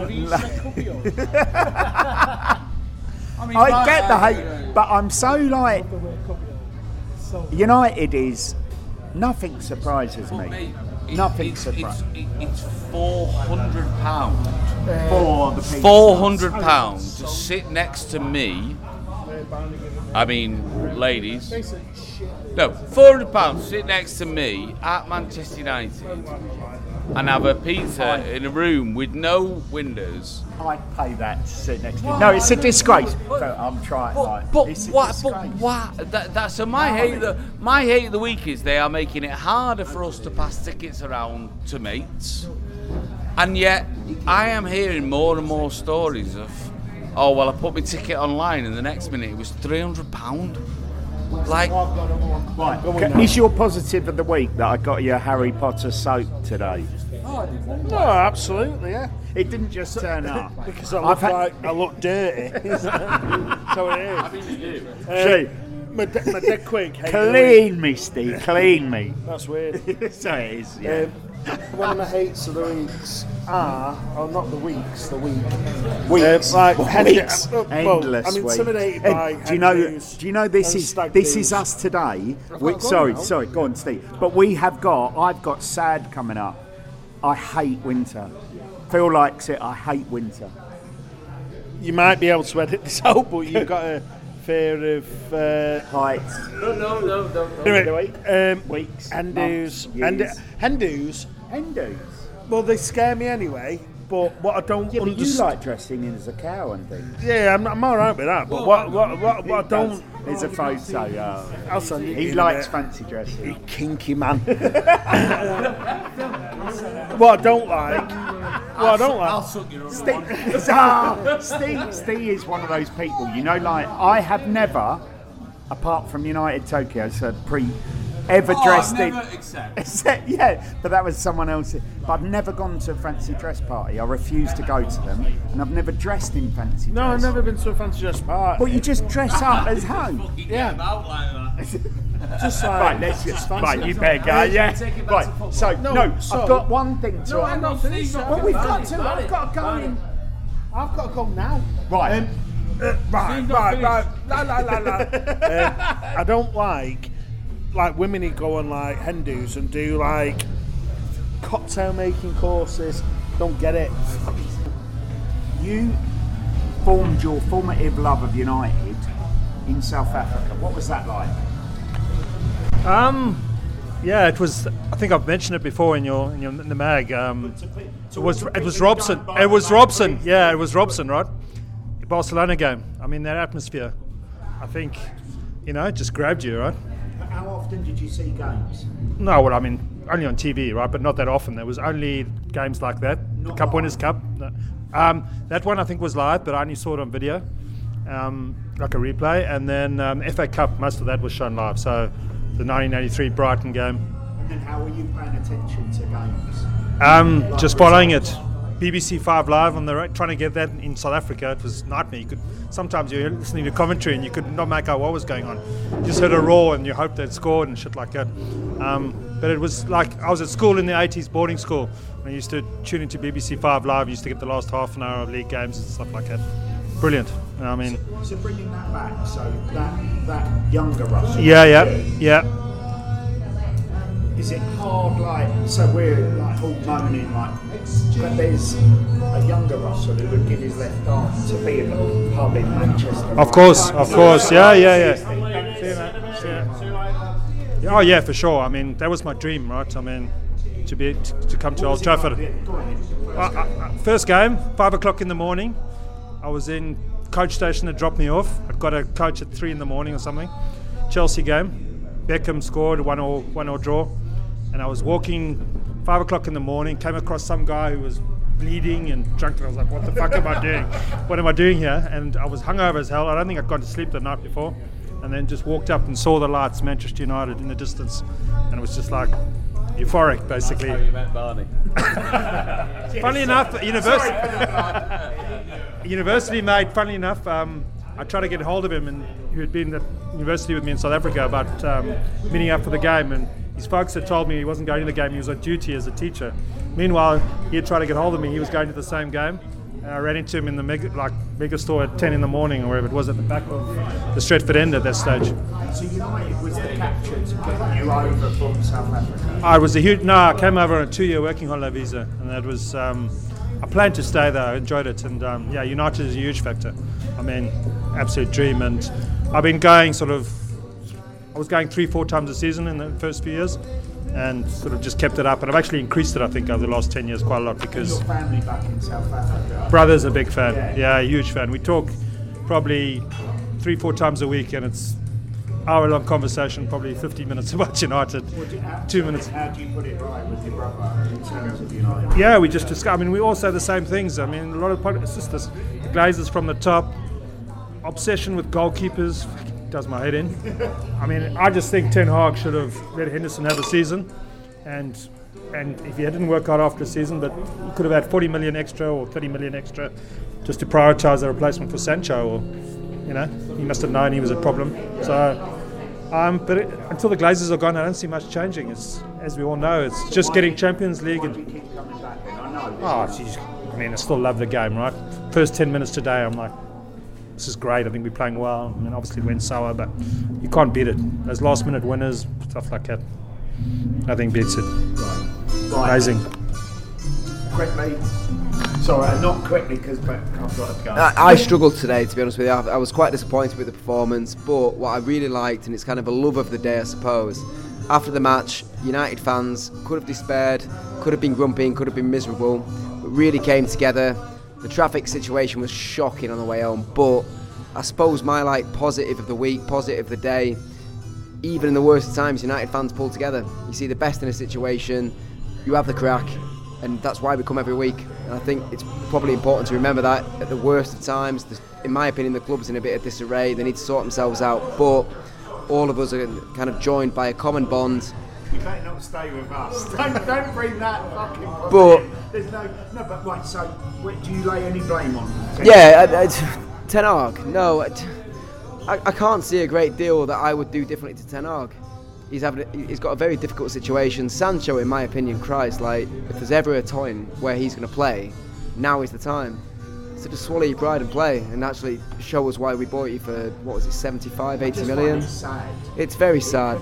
I, mean, I get the hate, but I'm so like. United is. Nothing surprises me. Mate, it, Nothing it's, surprises. It's, it, it's four hundred pounds. For the pizza. Four hundred pounds to sit next to me. I mean, ladies. No, four hundred pounds to sit next to me at Manchester United and have a pizza in a room with no windows. I'd pay that to sit next to you. No, it's a disgrace. So I'm trying. But, like, but it's a what? disgrace. But what? That, that, so my hate, of the my hate of the week is they are making it harder for us to pass tickets around to mates, and yet I am hearing more and more stories of, oh well, I put my ticket online and the next minute it was three hundred pound. Like, right, is your positive of the week that I got you a Harry Potter soap today? Oh, absolutely, yeah. It didn't just turn up. Because I I've look had- like I look dirty. So it is. Gee, Um, my, de- my dead quick. hate of the week. clean me, Steve. Clean me. That's weird. So it is. Yeah. Um, one of my hates of the weeks are, or not the weeks, the week. Weeks, Uh, like, weeks, hendi- uh, well, endless I'm weeks. intimidated Hey, by do you know? Hendus Do you know this and is stag this do's. is us today? I've We, got to go sorry, now. sorry. Go on, Steve. But we have got. I've got sad coming up. I hate winter. Phil likes it. I hate winter. You might be able to edit this out, but you've got a fear of uh, heights. No, no, no, no. Anyway, um, weeks, Hindus, months, Hind- years. Hindus. Hindus. Well, they scare me anyway. But what I don't Yeah, but you understand. like dressing in as a cow and things. Yeah, I'm, I'm all right with that. But what, what, what, what I don't. There's a photo. Yeah. I'll send it. He in a likes bit. fancy dressing. Kinky man. What I don't like. What I don't like. I'll suck your Steve, ah, Steve, Steve is one of those people, you know, like, I have never, apart from United Tokyo, so pre, ever Oh, dressed I've in. never except. Except, yeah, but that was someone else. But I've never gone to a fancy dress party. I refuse to go to them, and I've never dressed in fancy dress. No, I've never been to a fancy dress party. But you just dress up as home. Yeah. About like that. Just like. Right, let's just just. fancy. Right, you better go, yeah. Take it back to Right, so, No, no, so- I've got one thing to. No, I'm not finished. Well, we've got to. Ban I've it, got to go ban in. I've got to go now. Right. Um, uh, right, Steve, not right, finished. right. La, la, la, la. uh, I don't like like women who go on like Hindus and do like cocktail making courses. Don't get it. You formed your formative love of United in South Africa. What was that like? Um, yeah, it was. I think I've mentioned it before in your in, your, in the mag. Um, it was it was Robson. It was Robson. Yeah, it was Robson, right? The Barcelona game. I mean, that atmosphere. I think, you know, it just grabbed you, right? How often did you see games? No, well, I mean, only on T V, right? But not that often. There was only games like that. The Cup Winners' Cup. No. Um, that one I think was live, but I only saw it on video, um, like a replay. And then um, F A Cup, most of that was shown live. So the nineteen eighty-three Brighton game. And then how were you paying attention to games? Um, just following it. B B C Five Live on the right, trying to get that in South Africa. It was a nightmare. You could sometimes you're listening to commentary and you could not make out what was going on. You just heard a roar and you hoped they'd scored and shit like that. Um, but it was like I was at school in the eighties, boarding school. I used to tune into B B C Five Live. Used to get the last half an hour of league games and stuff like that. Brilliant. I mean, So bringing that back, so that that younger Russell. yeah, yeah, yeah. Is it hard, like, so we're like all moaning, like, but there's a younger Russell who would give his left arm to be in the pub in Manchester. Of course, of course. Yeah, yeah, yeah. See you, mate. See you. Oh yeah, for sure. I mean, that was my dream, right? I mean, to be to, to come to Old Trafford. Uh, uh, first game, five o'clock in the morning. I was in coach station to drop me off. I got a coach at three in the morning or something. Chelsea game. Beckham scored one or one or draw, and I was walking five o'clock in the morning. Came across some guy who was bleeding and drunk, and I was like, "What the fuck am I doing? What am I doing here?" And I was hungover as hell. I don't think I'd gone to sleep the night before, and then just walked up and saw the lights, Manchester United in the distance, and it was just like euphoric, basically. That's how you met Barney. Funnily enough, university, university mate. Funnily enough, um, I tried to get hold of him, and he had been at university with me in South Africa about um, meeting up for the game, and his folks had told me he wasn't going to the game. He was on duty as a teacher. Meanwhile, he had tried to get hold of me. He was going to the same game. And I ran into him in the mega, like mega store at ten in the morning or wherever it was at the back of the Stretford end at that stage. So United was the capture to get you over from South Africa? I was a huge. No, I came over on a two-year working holiday visa, and that was. Um, I planned to stay there. I enjoyed it, and um, yeah, United is a huge factor. I mean, absolute dream, and I've been going sort of. I was going three, four times a season in the first few years, and sort of just kept it up. And I've actually increased it, I think, over the last ten years quite a lot because. Your family back in South Africa? Brother's a big fan. Yeah. Yeah, a huge fan. We talk probably three, four times a week, and it's hour-long conversation, probably fifty minutes about United, Well, do you- how- two minutes. How do you put it right with your brother in terms of United? Yeah, we just discuss. I mean, we all say the same things. I mean, a lot of pod- it's just this, the Glazers from the top, obsession with goalkeepers, does my head in. I mean, I just think Ten Hag should have let Henderson have a season, and and if he didn't work out after a season, but he could have had forty million extra or thirty million extra, just to prioritise a replacement for Sancho, or you know, he must have known he was a problem. So Um, but it, until the Glazers are gone, I don't see much changing. It's, as we all know, it's just getting Champions League. And, oh, geez, I mean, I still love the game, right? First ten minutes today, I'm like, this is great. I think we're playing well. I mean, obviously it went sour, but you can't beat it. Those last minute winners, stuff like that, nothing beats it. Right. Amazing. Quickly. Sorry, not quickly because I've got to go. I, I struggled today, to be honest with you. I, I was quite disappointed with the performance, but what I really liked, and it's kind of a love of the day, I suppose, after the match, United fans could have despaired, could have been grumpy, and could have been miserable, but really came together. The traffic situation was shocking on the way home, but I suppose my like positive of the week, positive of the day, even in the worst of times, United fans pull together. You see the best in a situation, you have the crack, and that's why we come every week. And I think it's probably important to remember that at the worst of times, the, in my opinion, the club's in a bit of disarray. They need to sort themselves out, but all of us are kind of joined by a common bond. You better not stay with us. Don't, don't bring that fucking positive. But there's no, no. But right. So, wait, do you lay any blame on? Ten yeah, I, I, Ten Hag. No, I, I can't see a great deal that I would do differently to Ten Hag. He's having, he's got a very difficult situation. Sancho, in my opinion, Christ, like if there's ever a time where he's going to play, now is the time. So just swallow your pride and play, and actually show us why we bought you for what was it, seventy-five, eighty million. It's sad. It's very sad.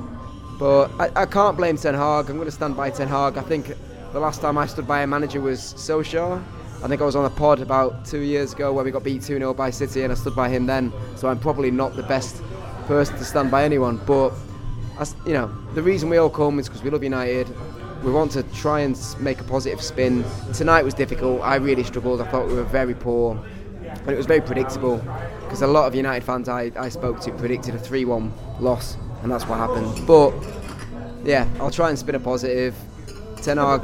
But I, I can't blame Ten Hag. I'm going to stand by Ten Hag. I think the last time I stood by a manager was Solskjaer. I think I was on a pod about two years ago where we got beat two nil by City, and I stood by him then. So I'm probably not the best person to stand by anyone. But I, you know, the reason we all come is because we love United. We want to try and make a positive spin. Tonight was difficult. I really struggled. I thought we were very poor, and it was very predictable because a lot of United fans I, I spoke to predicted a three one loss, and that's what happened. But yeah, I'll try and spin a positive. Ten Hag.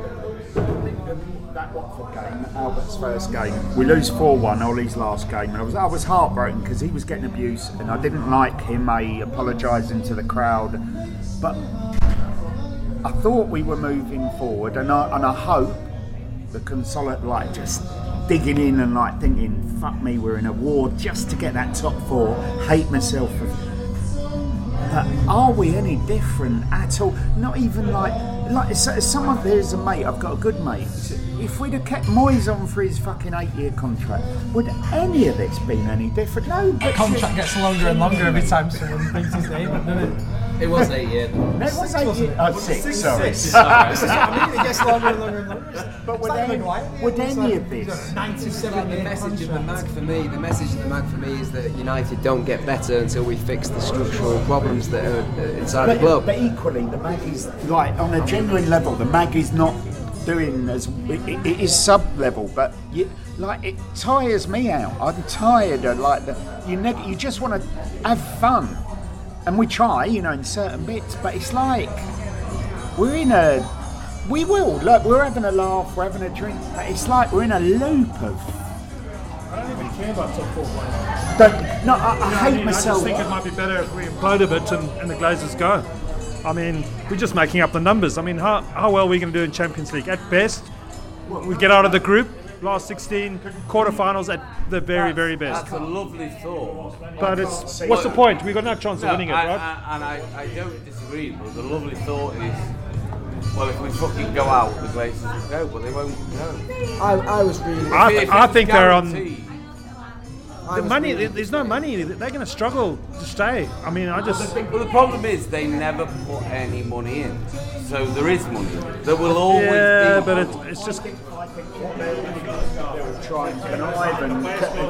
That Watford game, Albert's first game, we lose four one, Ollie's last game, and I was I was heartbroken because he was getting abuse, and I didn't like him a apologising to the crowd, but I thought we were moving forward, and I and I hope the consolidate like just digging in and like thinking, fuck me, we're in a war just to get that top four. Hate myself for. But are we any different at all? Not even like like someone. There's a mate. I've got a good mate. If we'd have kept Moyes on for his fucking eight-year contract, would any of this been any different? No. The contract gets longer and longer every time someone brings his name up, doesn't it? It was eight years. No, it was eight years. Oh, six, six, sorry. Six. This is what I mean, it gets longer and longer and longer. But would any, would any of this? ninety-seven the message of the mag for me, the message of the mag for me is that United don't get better until we fix the structural problems that are inside but, the club. But equally, the mag is, like, on a genuine level, the mag is not doing as, it, it is sub-level, but you, like, it tires me out. I'm tired of, like, the, you, neg- you just want to have fun. And we try, you know, in certain bits, but it's like we're in a. We will look. We're having a laugh. We're having a drink. But it's like we're in a loop of. I don't even care about top four. Don't, no, I, I you know, hate I mean, myself. I just think it might be better if we implode a bit and, and the Glazers go. I mean, we're just making up the numbers. I mean, how how well are we going to do in Champions League? At best, we get out of the group. Last sixteen quarterfinals at the very, that's, very best. That's a lovely thought. But it's what's the point? We've got no chance no, of winning it, I, right? I, and I, I don't disagree, but the lovely thought is, well, if we fucking go out, the Glazers will go, but they won't go. I, I was really. I, if, if I think they're on. I The money, really there's no money. They're going to struggle to stay. I mean, I just. Well, the problem is they never put any money in, so there is money. There will always yeah, be. but it, it's just. They'll try and connive and.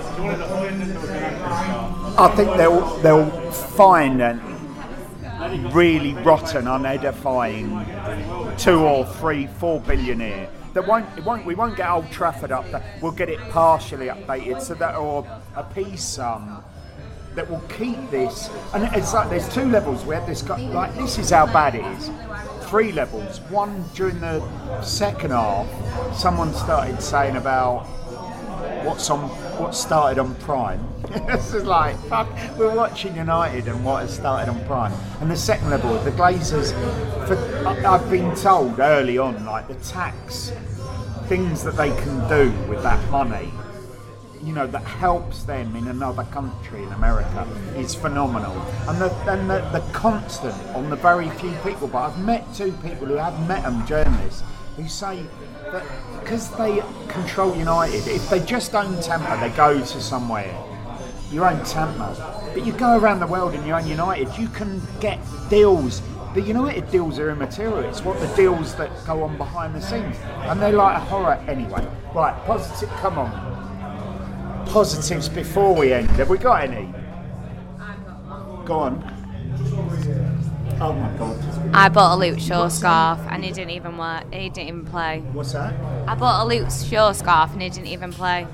I think they'll they'll find a really rotten, unedifying two or three, four billionaire. That won't, it won't, we won't get Old Trafford up there. We'll get it partially updated so that, or a piece um, that will keep this. And it's like there's two levels. We had this guy, like this is how bad it is. Three levels. One during the second half, someone started saying about what's on, what started on Prime. This is like fuck. We're watching United and what has started on Prime. And the second level, the Glazers. For, I've been told early on, like the tax things that they can do with that money. you know, that helps them in another country in America is phenomenal. And the, and the, the constant on the very few people, but I've met two people who have met them journalists who say that because they control United, if they just own Tampa, they go to somewhere. You own Tampa, but you go around the world and you own United, you can get deals. The United deals are immaterial. It's what the deals that go on behind the scenes, and they're like a horror anyway. Right, positive. Come on, positives before we end. Have we got any? Go on. Oh my God. I bought a Luke Shaw scarf and he didn't even work. He didn't even play. What's that? I bought a Luke Shaw scarf and he didn't even play.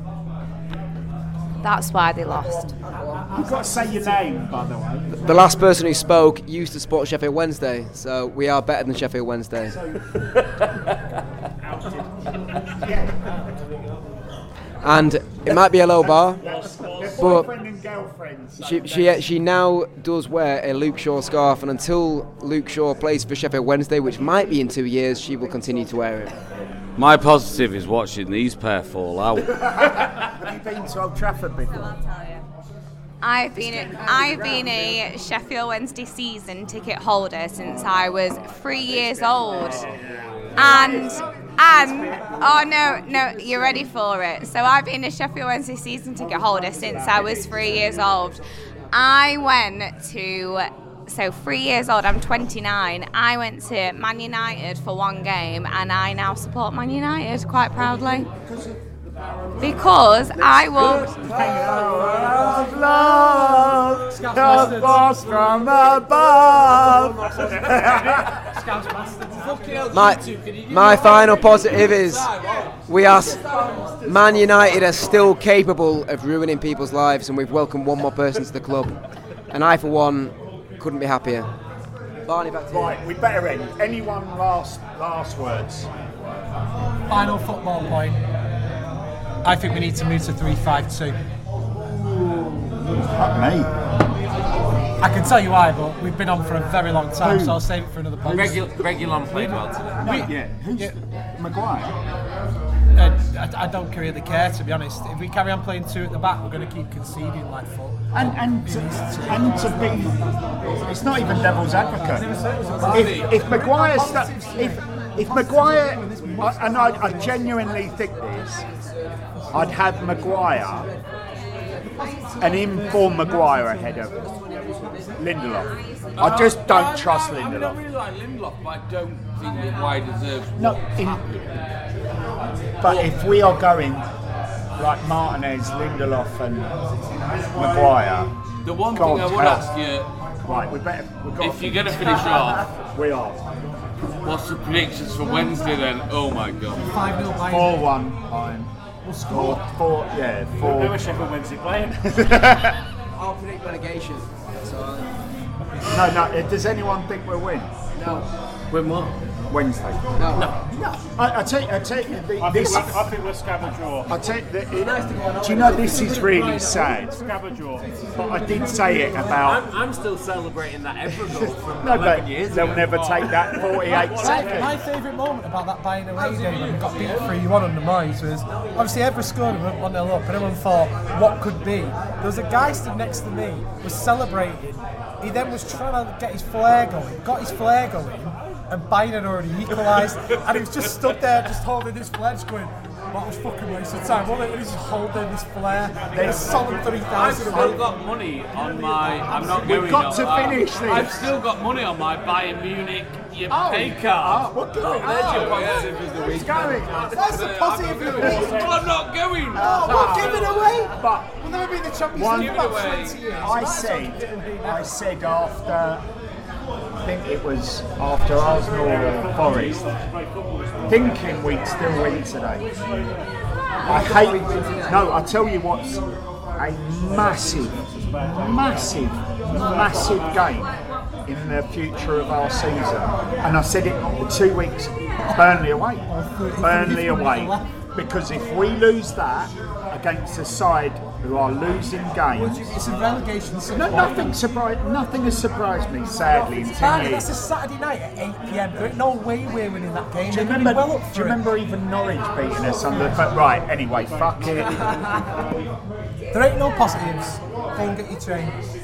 That's why they lost. You've got to say your name, by the way. The last person who spoke used to support Sheffield Wednesday, so we are better than Sheffield Wednesday. And it might be a low bar, but she, she she now does wear a Luke Shaw scarf, and until Luke Shaw plays for Sheffield Wednesday, which might be in two years, she will continue to wear it. My positive is watching these pair fall out. Have you been to Old Trafford before? I've been a, I've been a Sheffield Wednesday season ticket holder since I was three years old, and and oh no no you're ready for it. So I've been a Sheffield Wednesday season ticket holder since I was three years old. I went to so three years old. I'm twenty-nine. I went to Man United for one game, and I now support Man United quite proudly. Because I will. From above. My, my final positive is we are Man United are still capable of ruining people's lives, and we've welcomed one more person to the club, and I for one couldn't be happier. Barney, back to you. Right, we better end. Anyone last last words? Final football point. I think we need to move to three five two. Fuck me. I can tell you why, but we've been on for a very long time, Who? so I'll save it for another podcast. Regular, regular played well today. No, yeah. Who's Yeah. Maguire? Uh, I, I don't really care, to be honest. If we carry on playing two at the back, we're going to keep conceding like full. And and to, and to be, it's not even devil's advocate. If, if Maguire, stu- if if Maguire, I, and I, I genuinely think this, I'd have Maguire, an informed Maguire ahead of Lindelof. I just don't I, trust I, I mean, Lindelof. I really like Lindelof, but I don't think Maguire deserves No, in, but if we are going like Martinez, Lindelof, and Maguire, The one God thing I would help. ask you, right, we better. We've got if you're going to finish off, we are what's the predictions for Wednesday then? Oh my God. five nil Bayern. four one. Time. We'll score. Four, four, yeah, four. Who was Sheffield Wednesday playing? I'll predict relegation. So, No, no. Does anyone think we'll win no. Win what? Wednesday? No. No. I, I tell you, I tell you, the, I think, this. I, I think we'll scab a draw. I tell you, the, it, do you know this is really sad? Scab a draw. But I did say it about. I'm, I'm still celebrating that Ebra goal from No, eleven but years they'll ago. never take that forty-eight My, seconds. my favourite moment about that Bayern away game when we got beat three one under Moyes was obviously Evra scored and went one nil up, and everyone thought, what could be? There was a guy stood next to me, was celebrating. He then was trying to get his flare going, got his flare going, and Bayern had already equalised, and he was just stood there, just holding his flare, just going, that was fucking waste of time, wasn't it? And he's just holding his flare. There's solid three I've thousand. still got money on my. I'm not We've going. got on, to finish this. I've still got money on my Bayern Munich you Oh, pay card. oh, what do we- there's your oh, positive of the week. Who's going? That's the positive of the week. Well, I'm not going. Oh, we'll give it away. But We'll never be in the Champions One- League in about twenty years. I said, I said after, I think it was after Arsenal or Forest, thinking we'd still win today. I hate, no, I tell you what's a massive, massive, massive game in the future of our season. And I said it in two weeks, Burnley away. Burnley away. Because if we lose that against a side who are losing games. It's a relegation. No, nothing surprised. Nothing has surprised me, sadly, in ten Barney, years. that's a Saturday night at eight p m. There ain't no way we're winning that game. Do you They're remember? well up do for you it. remember even Norwich beating us under the foot? Right. Anyway, fuck it. There ain't no positives. Go and get your train.